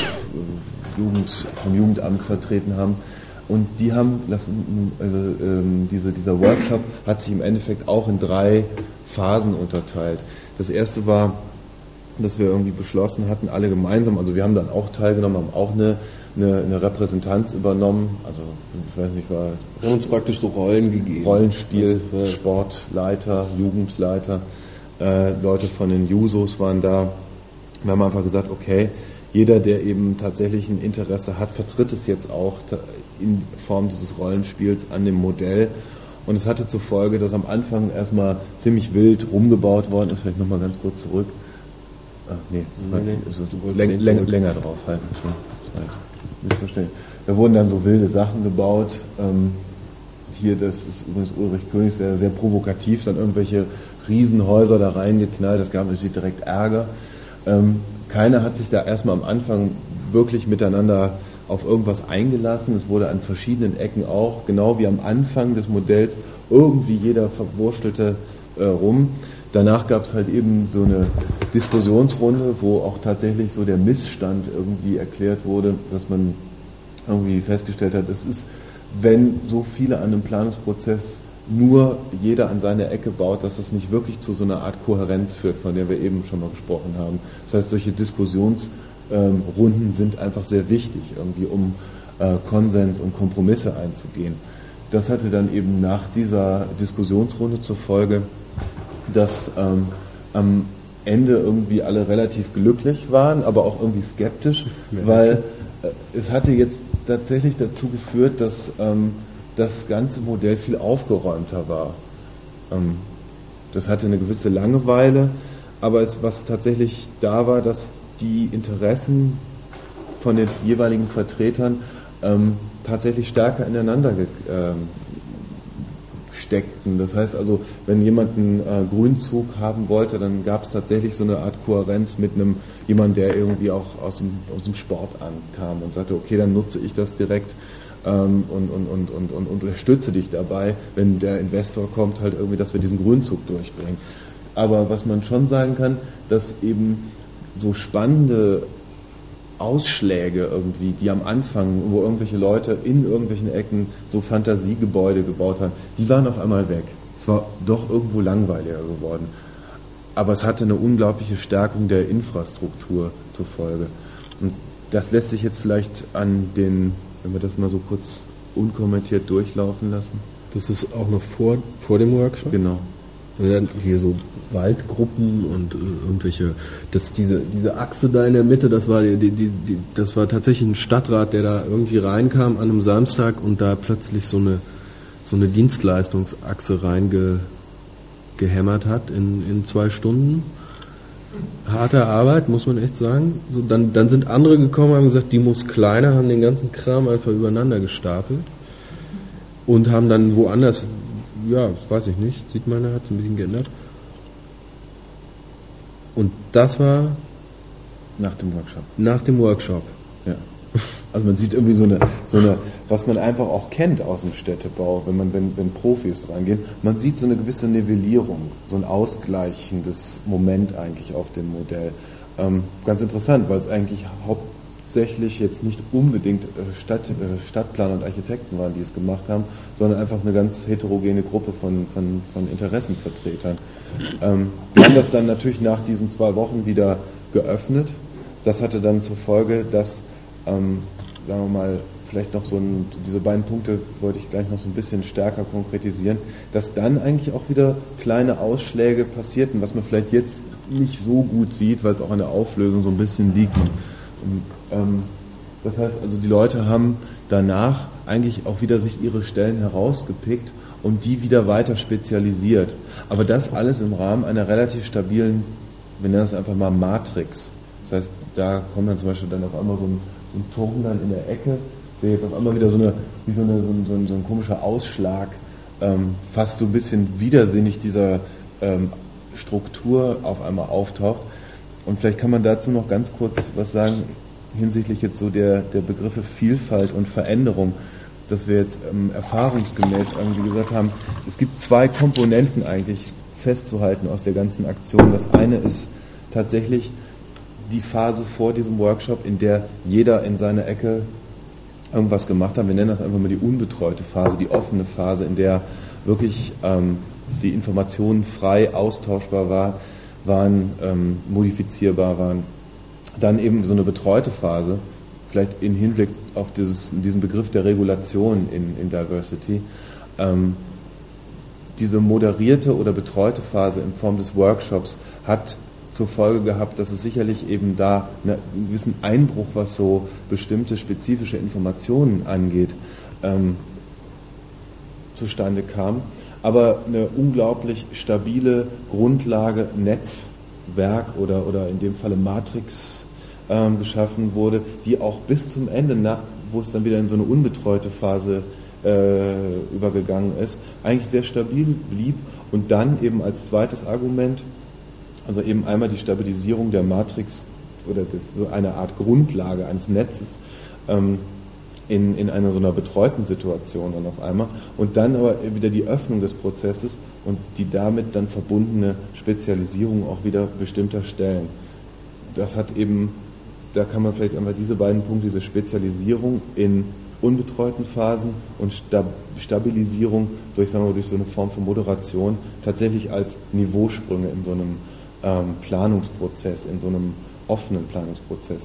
Jugend vom Jugendamt vertreten haben. Und die haben, lassen, also ähm, diese, dieser Workshop hat sich im Endeffekt auch in drei Phasen unterteilt. Das erste war, dass wir irgendwie beschlossen hatten, alle gemeinsam, also wir haben dann auch teilgenommen, haben auch eine, eine, eine Repräsentanz übernommen, also ich weiß nicht, war... Wir haben uns praktisch so Rollen gegeben. Rollenspiel, also, ja. Sportleiter, Jugendleiter, äh, Leute von den Jusos waren da. Wir haben einfach gesagt, okay, jeder, der eben tatsächlich ein Interesse hat, vertritt es jetzt auch in Form dieses Rollenspiels an dem Modell. Und es hatte zur Folge, dass am Anfang erstmal ziemlich wild rumgebaut worden ist, vielleicht nochmal ganz kurz zurück. Ach, nee, nee, nee. Also, läng, läng, länger drauf halten. Missverstehen. Da wurden dann so wilde Sachen gebaut. Ähm, hier, das ist übrigens Ulrich Königs, der sehr provokativ dann irgendwelche Riesenhäuser da reingeknallt. Das gab natürlich direkt Ärger. Ähm, keiner hat sich da erstmal am Anfang wirklich miteinander auf irgendwas eingelassen. Es wurde an verschiedenen Ecken auch, genau wie am Anfang des Modells, irgendwie jeder verwurstelte äh, rum. Danach gab es halt eben so eine Diskussionsrunde, wo auch tatsächlich so der Missstand irgendwie erklärt wurde, dass man irgendwie festgestellt hat, es ist, wenn so viele an einem Planungsprozess nur jeder an seine Ecke baut, dass das nicht wirklich zu so einer Art Kohärenz führt, von der wir eben schon mal gesprochen haben. Das heißt, solche Diskussionsrunden sind einfach sehr wichtig, irgendwie um äh, Konsens und Kompromisse einzugehen. Das hatte dann eben nach dieser Diskussionsrunde zur Folge, dass ähm, am Ende irgendwie alle relativ glücklich waren, aber auch irgendwie skeptisch, weil äh, es hatte jetzt tatsächlich dazu geführt, dass ähm, das ganze Modell viel aufgeräumter war. Ähm, das hatte eine gewisse Langeweile, aber es, was tatsächlich da war, dass die Interessen von den jeweiligen Vertretern ähm, tatsächlich stärker ineinander ge- ähm, steckten. Das heißt also, wenn jemand einen äh, Grünzug haben wollte, dann gab es tatsächlich so eine Art Kohärenz mit einem jemand, der irgendwie auch aus dem, aus dem Sport ankam und sagte, okay, dann nutze ich das direkt ähm, und, und, und, und, und unterstütze dich dabei, wenn der Investor kommt, halt irgendwie, dass wir diesen Grünzug durchbringen. Aber was man schon sagen kann, dass eben so spannende Ausschläge irgendwie, die am Anfang, wo irgendwelche Leute in irgendwelchen Ecken so Fantasiegebäude gebaut haben, die waren auf einmal weg. Es war doch irgendwo langweiliger geworden. Aber es hatte eine unglaubliche Stärkung der Infrastruktur zur Folge. Und das lässt sich jetzt vielleicht an den, wenn wir das mal so kurz unkommentiert durchlaufen lassen. Das ist auch noch vor, vor dem Workshop? Genau. Hier so Waldgruppen und äh, irgendwelche, das, diese, diese Achse da in der Mitte, das war die, die, die, das war tatsächlich ein Stadtrat, der da irgendwie reinkam an einem Samstag und da plötzlich so eine, so eine Dienstleistungsachse reingehämmert hat in, in zwei Stunden. Harte Arbeit, muss man echt sagen. So, dann, dann sind andere gekommen und haben gesagt, die muss kleiner, haben den ganzen Kram einfach übereinander gestapelt und haben dann woanders, ja, weiß ich nicht, sieht man, da hat es ein bisschen geändert. Und das war nach dem Workshop. Nach dem Workshop. Ja. Also man sieht irgendwie so eine, so eine, was man einfach auch kennt aus dem Städtebau, wenn man, wenn, wenn Profis dran gehen, man sieht so eine gewisse Nivellierung, so ein ausgleichendes Moment eigentlich auf dem Modell. Ähm, ganz interessant, weil es eigentlich hauptsächlich jetzt nicht unbedingt Stadt, Stadtplaner und Architekten waren, die es gemacht haben, sondern einfach eine ganz heterogene Gruppe von, von, von Interessenvertretern. Ähm, wir haben das dann natürlich nach diesen zwei Wochen wieder geöffnet. Das hatte dann zur Folge, dass, ähm, sagen wir mal, vielleicht noch so ein, diese beiden Punkte wollte ich gleich noch so ein bisschen stärker konkretisieren, dass dann eigentlich auch wieder kleine Ausschläge passierten, was man vielleicht jetzt nicht so gut sieht, weil es auch an der Auflösung so ein bisschen liegt. Und, ähm, das heißt also, die Leute haben danach eigentlich auch wieder sich ihre Stellen herausgepickt und die wieder weiter spezialisiert. Aber das alles im Rahmen einer relativ stabilen, wir nennen es einfach mal Matrix. Das heißt, da kommt dann zum Beispiel dann auf einmal so ein, so ein Turm dann in der Ecke, der jetzt auf einmal wieder so eine, wie so, eine, so, ein, so, ein, so ein komischer Ausschlag, ähm, fast so ein bisschen widersinnig dieser ähm, Struktur auf einmal auftaucht. Und vielleicht kann man dazu noch ganz kurz was sagen hinsichtlich jetzt so der, der Begriffe Vielfalt und Veränderung, dass wir jetzt ähm, erfahrungsgemäß irgendwie gesagt haben, es gibt zwei Komponenten eigentlich festzuhalten aus der ganzen Aktion. Das eine ist tatsächlich die Phase vor diesem Workshop, in der jeder in seiner Ecke irgendwas gemacht hat. Wir nennen das einfach mal die unbetreute Phase, die offene Phase, in der wirklich ähm, die Informationen frei austauschbar war, waren, ähm, modifizierbar waren. Dann eben so eine betreute Phase, vielleicht in Hinblick auf dieses, diesen Begriff der Regulation in, in Diversity, ähm, diese moderierte oder betreute Phase in Form des Workshops hat zur Folge gehabt, dass es sicherlich eben da einen gewissen Einbruch, was so bestimmte spezifische Informationen angeht, ähm, zustande kam, aber eine unglaublich stabile Grundlage, Netzwerk oder, oder in dem Falle Matrix ähm, geschaffen wurde, die auch bis zum Ende, nach, wo es dann wieder in so eine unbetreute Phase äh, übergegangen ist, eigentlich sehr stabil blieb und dann eben als zweites Argument, also eben einmal die Stabilisierung der Matrix oder das, so eine Art Grundlage eines Netzes ähm, in, in einer so einer betreuten Situation dann auf einmal und dann aber wieder die Öffnung des Prozesses und die damit dann verbundene Spezialisierung auch wieder bestimmter Stellen. Das hat eben, da kann man vielleicht einfach diese beiden Punkte, diese Spezialisierung in unbetreuten Phasen und Stabilisierung durch, sagen wir, durch so eine Form von Moderation tatsächlich als Niveausprünge in so einem ähm, Planungsprozess, in so einem offenen Planungsprozess.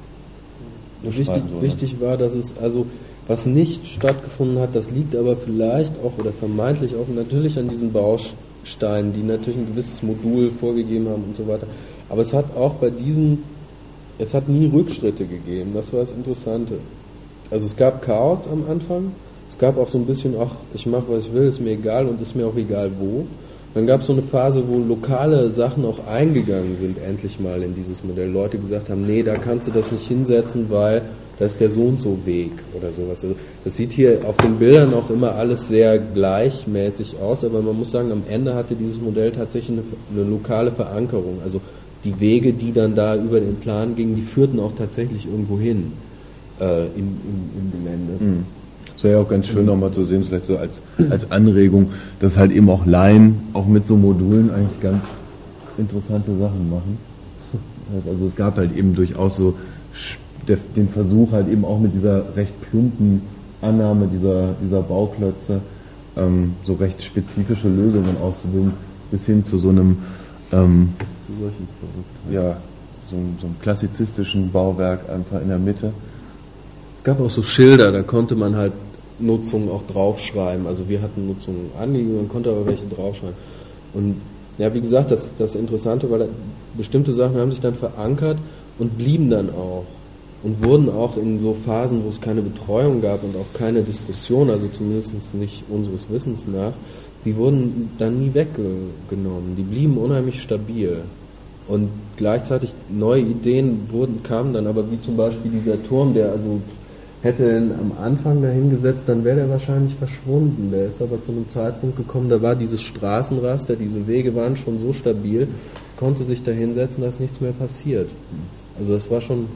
Wichtig, wichtig war, dass es also, was nicht stattgefunden hat, das liegt aber vielleicht auch oder vermeintlich auch natürlich an diesen Bausteinen, die natürlich ein gewisses Modul vorgegeben haben und so weiter. Aber es hat auch bei diesen, es hat nie Rückschritte gegeben, das war das Interessante. Also es gab Chaos am Anfang, es gab auch so ein bisschen, ach, ich mache was ich will, ist mir egal und ist mir auch egal wo. Dann gab es so eine Phase, wo lokale Sachen auch eingegangen sind, endlich mal in dieses Modell. Leute gesagt haben, nee, da kannst du das nicht hinsetzen, weil da ist der so und so Weg oder sowas. Also das sieht hier auf den Bildern auch immer alles sehr gleichmäßig aus, aber man muss sagen, am Ende hatte dieses Modell tatsächlich eine, eine lokale Verankerung. Also die Wege, die dann da über den Plan gingen, die führten auch tatsächlich irgendwo hin äh, im, im, im Gelände. Mhm. Das wäre ja auch ganz schön nochmal zu sehen, vielleicht so als, als Anregung, dass halt eben auch Laien auch mit so Modulen eigentlich ganz interessante Sachen machen. Das heißt also, es gab halt eben durchaus so der, den Versuch halt eben auch mit dieser recht plumpen Annahme dieser, dieser Bauklötze ähm, so recht spezifische Lösungen auszubilden, bis hin zu so einem ähm, ja, so, so einem klassizistischen Bauwerk einfach in der Mitte. Es gab auch so Schilder, da konnte man halt Nutzungen auch draufschreiben. Also wir hatten Nutzungen angegeben, man konnte aber welche draufschreiben. Und ja, wie gesagt, das, das Interessante war, da, bestimmte Sachen haben sich dann verankert und blieben dann auch. Und wurden auch in so Phasen, wo es keine Betreuung gab und auch keine Diskussion, also zumindest nicht unseres Wissens nach, die wurden dann nie weggenommen. Die blieben unheimlich stabil. Und gleichzeitig neue Ideen wurden, kamen dann, aber wie zum Beispiel dieser Turm, der also hätte am Anfang dahin gesetzt, dann wäre der wahrscheinlich verschwunden. Der ist aber zu einem Zeitpunkt gekommen, da war dieses Straßenraster, diese Wege waren schon so stabil, konnte sich da hinsetzen, dass nichts mehr passiert. Also das war schon,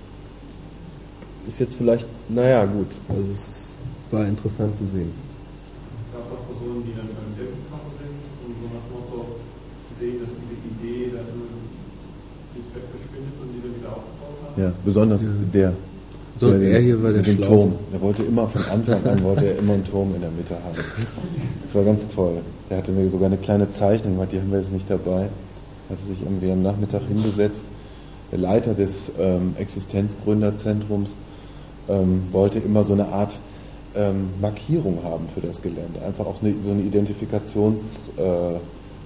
ist jetzt vielleicht, naja gut, also es ist, war interessant zu sehen. Es gab auch Personen, die dann beim Decken gekommen sind und so nach dem Motto sehen, dass diese Idee dann nicht wegverschwindet und die dann wieder aufgebaut haben. Ja, besonders der. So, der, er hier war der Schlauste. Turm. Der wollte immer von Anfang an wollte er immer einen Turm in der Mitte haben. Das war ganz toll. Der hatte sogar eine kleine Zeichnung, die haben wir jetzt nicht dabei. Hat sich irgendwie am Nachmittag hingesetzt. Der Leiter des ähm, Existenzgründerzentrums ähm, wollte immer so eine Art ähm, Markierung haben für das Gelände. Einfach auch eine, so ein Identifikationsmerkmal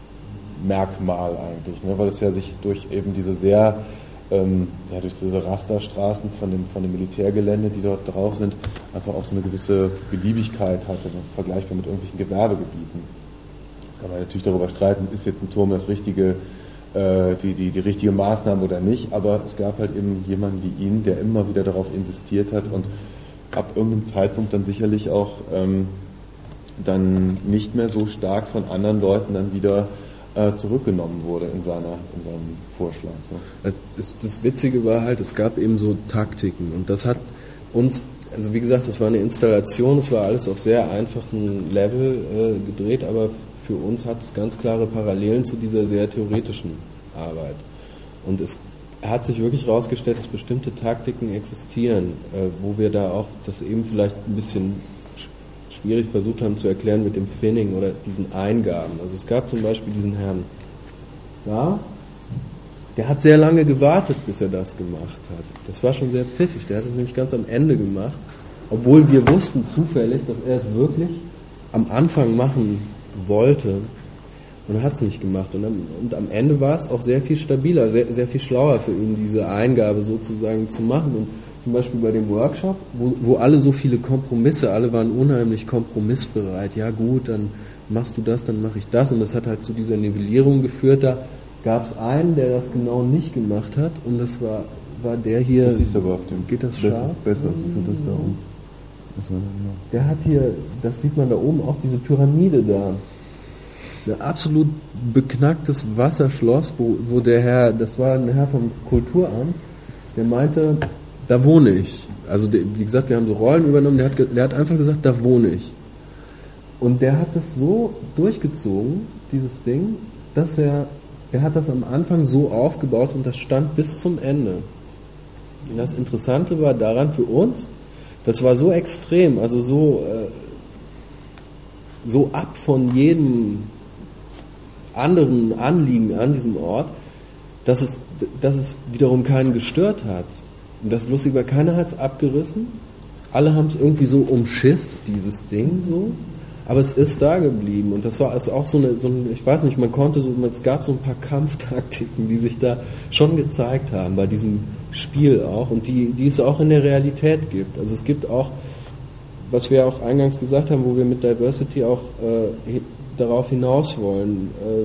äh, eigentlich, ne? Weil es ja sich durch eben diese sehr Ähm, ja, durch diese Rasterstraßen von dem, von dem Militärgelände, die dort drauf sind, einfach auch so eine gewisse Beliebigkeit hatte, vergleichbar mit irgendwelchen Gewerbegebieten. Jetzt kann man natürlich darüber streiten, ist jetzt ein Turm das richtige, äh, die, die, die richtige Maßnahme oder nicht, aber es gab halt eben jemanden wie ihn, der immer wieder darauf insistiert hat und ab irgendeinem Zeitpunkt dann sicherlich auch ähm, dann nicht mehr so stark von anderen Leuten dann wieder zurückgenommen wurde in seiner in seinem Vorschlag. So. Das, das Witzige war halt, es gab eben so Taktiken und das hat uns, also wie gesagt, das war eine Installation, es war alles auf sehr einfachen Level äh, gedreht, aber für uns hat es ganz klare Parallelen zu dieser sehr theoretischen Arbeit. Und es hat sich wirklich herausgestellt, dass bestimmte Taktiken existieren, äh, wo wir da auch das eben vielleicht ein bisschen schwierig versucht haben zu erklären mit dem Finning oder diesen Eingaben. Also es gab zum Beispiel diesen Herrn da, der hat sehr lange gewartet, bis er das gemacht hat. Das war schon sehr pfiffig, der hat es nämlich ganz am Ende gemacht, obwohl wir wussten zufällig, dass er es wirklich am Anfang machen wollte und hat es nicht gemacht. Und am, und am Ende war es auch sehr viel stabiler, sehr, sehr viel schlauer für ihn, diese Eingabe sozusagen zu machen. Und zum Beispiel bei dem Workshop, wo, wo alle so viele Kompromisse, alle waren unheimlich kompromissbereit. Ja gut, dann machst du das, dann mache ich das. Und das hat halt zu dieser Nivellierung geführt. Da gab es einen, der das genau nicht gemacht hat. Und das war, war der hier. Das siehst du aber auf dem. Geht das besser, scharf? Besser, siehst du das da oben. Der hat hier, das sieht man da oben, auch diese Pyramide da. Ein absolut beknacktes Wasserschloss, wo, wo der Herr, das war ein Herr vom Kulturamt, der meinte, da wohne ich. Also der, wie gesagt, wir haben so Rollen übernommen, der hat, der hat einfach gesagt, da wohne ich. Und der hat das so durchgezogen, dieses Ding, dass er, er hat das am Anfang so aufgebaut und das stand bis zum Ende. Und das Interessante war daran für uns, das war so extrem, also so, äh, so ab von jedem anderen Anliegen an diesem Ort, dass es, dass es wiederum keinen gestört hat. Und das Lustige war, keiner hat es abgerissen, alle haben es irgendwie so umschifft, dieses Ding so, aber es ist da geblieben und das war ist auch so eine, so eine, ich weiß nicht, man konnte so, es gab so ein paar Kampftaktiken, die sich da schon gezeigt haben bei diesem Spiel auch und die, die es auch in der Realität gibt. Also es gibt auch, was wir auch eingangs gesagt haben, wo wir mit Diversity auch äh, darauf hinaus wollen, äh,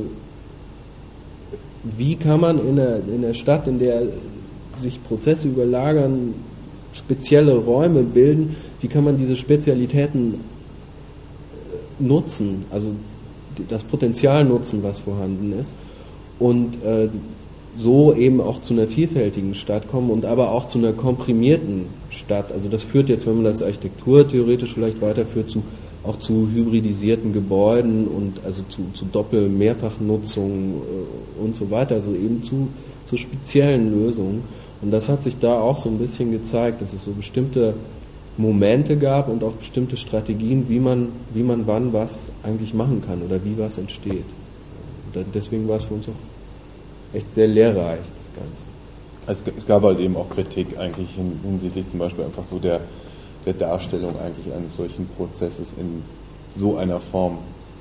wie kann man in der, in der Stadt, in der sich Prozesse überlagern, spezielle Räume bilden, wie kann man diese Spezialitäten nutzen, also das Potenzial nutzen, was vorhanden ist und äh, so eben auch zu einer vielfältigen Stadt kommen und aber auch zu einer komprimierten Stadt. Also das führt jetzt, wenn man das Architektur theoretisch vielleicht weiterführt, zu, auch zu hybridisierten Gebäuden und also zu, zu Doppel-Mehrfachnutzung äh, und so weiter, also eben zu, zu speziellen Lösungen. Und das hat sich da auch so ein bisschen gezeigt, dass es so bestimmte Momente gab und auch bestimmte Strategien, wie man, wie man wann was eigentlich machen kann oder wie was entsteht. Und deswegen war es für uns auch echt sehr lehrreich, das Ganze. Es, es gab halt eben auch Kritik eigentlich hinsichtlich zum Beispiel einfach so der, der Darstellung eigentlich eines solchen Prozesses in so einer Form.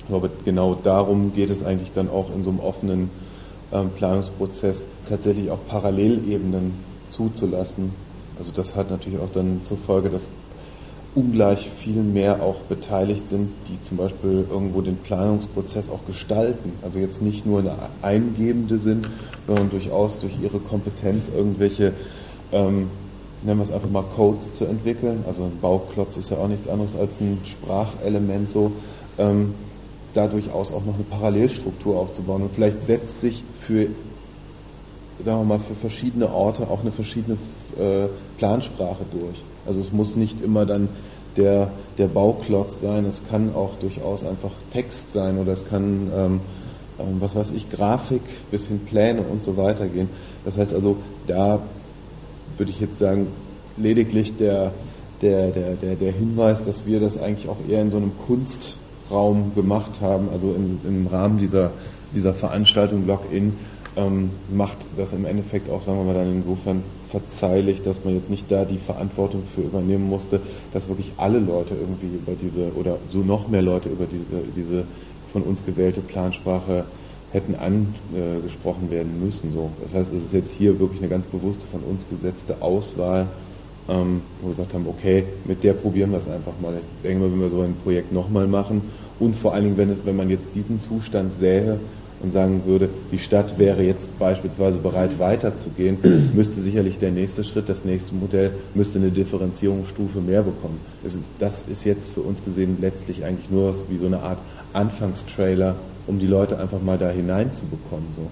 Aber genau darum geht es eigentlich dann auch in so einem offenen ähm, Planungsprozess, tatsächlich auch Parallelebenen zuzulassen. Also das hat natürlich auch dann zur Folge, dass ungleich viel mehr auch beteiligt sind, die zum Beispiel irgendwo den Planungsprozess auch gestalten. Also jetzt nicht nur eine Eingebende sind, sondern durchaus durch ihre Kompetenz irgendwelche, ähm, nennen wir es einfach mal, Codes zu entwickeln. Also ein Bauklotz ist ja auch nichts anderes als ein Sprachelement so. Ähm, da durchaus auch noch eine Parallelstruktur aufzubauen. Und vielleicht setzt sich für, sagen wir mal, für verschiedene Orte auch eine verschiedene äh, Plansprache durch. Also es muss nicht immer dann der, der Bauklotz sein, es kann auch durchaus einfach Text sein oder es kann, ähm, ähm, was weiß ich, Grafik bis hin Pläne und so weiter gehen. Das heißt also, da würde ich jetzt sagen, lediglich der, der, der, der, der Hinweis, dass wir das eigentlich auch eher in so einem Kunstraum gemacht haben, also in, im Rahmen dieser, dieser Veranstaltung Login, ähm, macht das im Endeffekt auch, sagen wir mal, dann insofern verzeihlich, dass man jetzt nicht da die Verantwortung für übernehmen musste, dass wirklich alle Leute irgendwie über diese, oder so noch mehr Leute über diese, diese von uns gewählte Plansprache hätten angesprochen werden müssen. So. Das heißt, es ist jetzt hier wirklich eine ganz bewusste von uns gesetzte Auswahl, ähm, wo wir gesagt haben, okay, mit der probieren wir es einfach mal. Ich denke mal, wenn wir so ein Projekt nochmal machen und vor allen Dingen, wenn es, wenn man jetzt diesen Zustand sähe, und sagen würde, die Stadt wäre jetzt beispielsweise bereit weiterzugehen, müsste sicherlich der nächste Schritt, das nächste Modell, müsste eine Differenzierungsstufe mehr bekommen. Das ist, das ist jetzt für uns gesehen letztlich eigentlich nur wie so eine Art Anfangstrailer, um die Leute einfach mal da hineinzubekommen. So.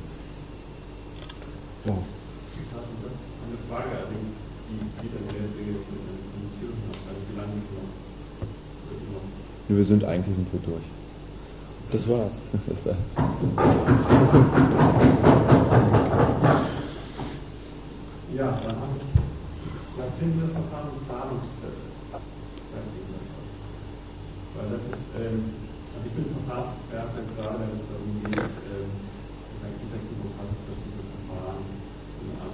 Ja. Eine Frage allerdings, die wieder sehr mit der Implementierung hat, also wie lange noch? Wir sind eigentlich sind wir durch. Das war's. Das war's. Ja, dann haben da finden wir das Verfahren mit Planungszettel. Weil das ist, ähm, also ich bin Verfahrensexperte, gerade wenn es darum geht,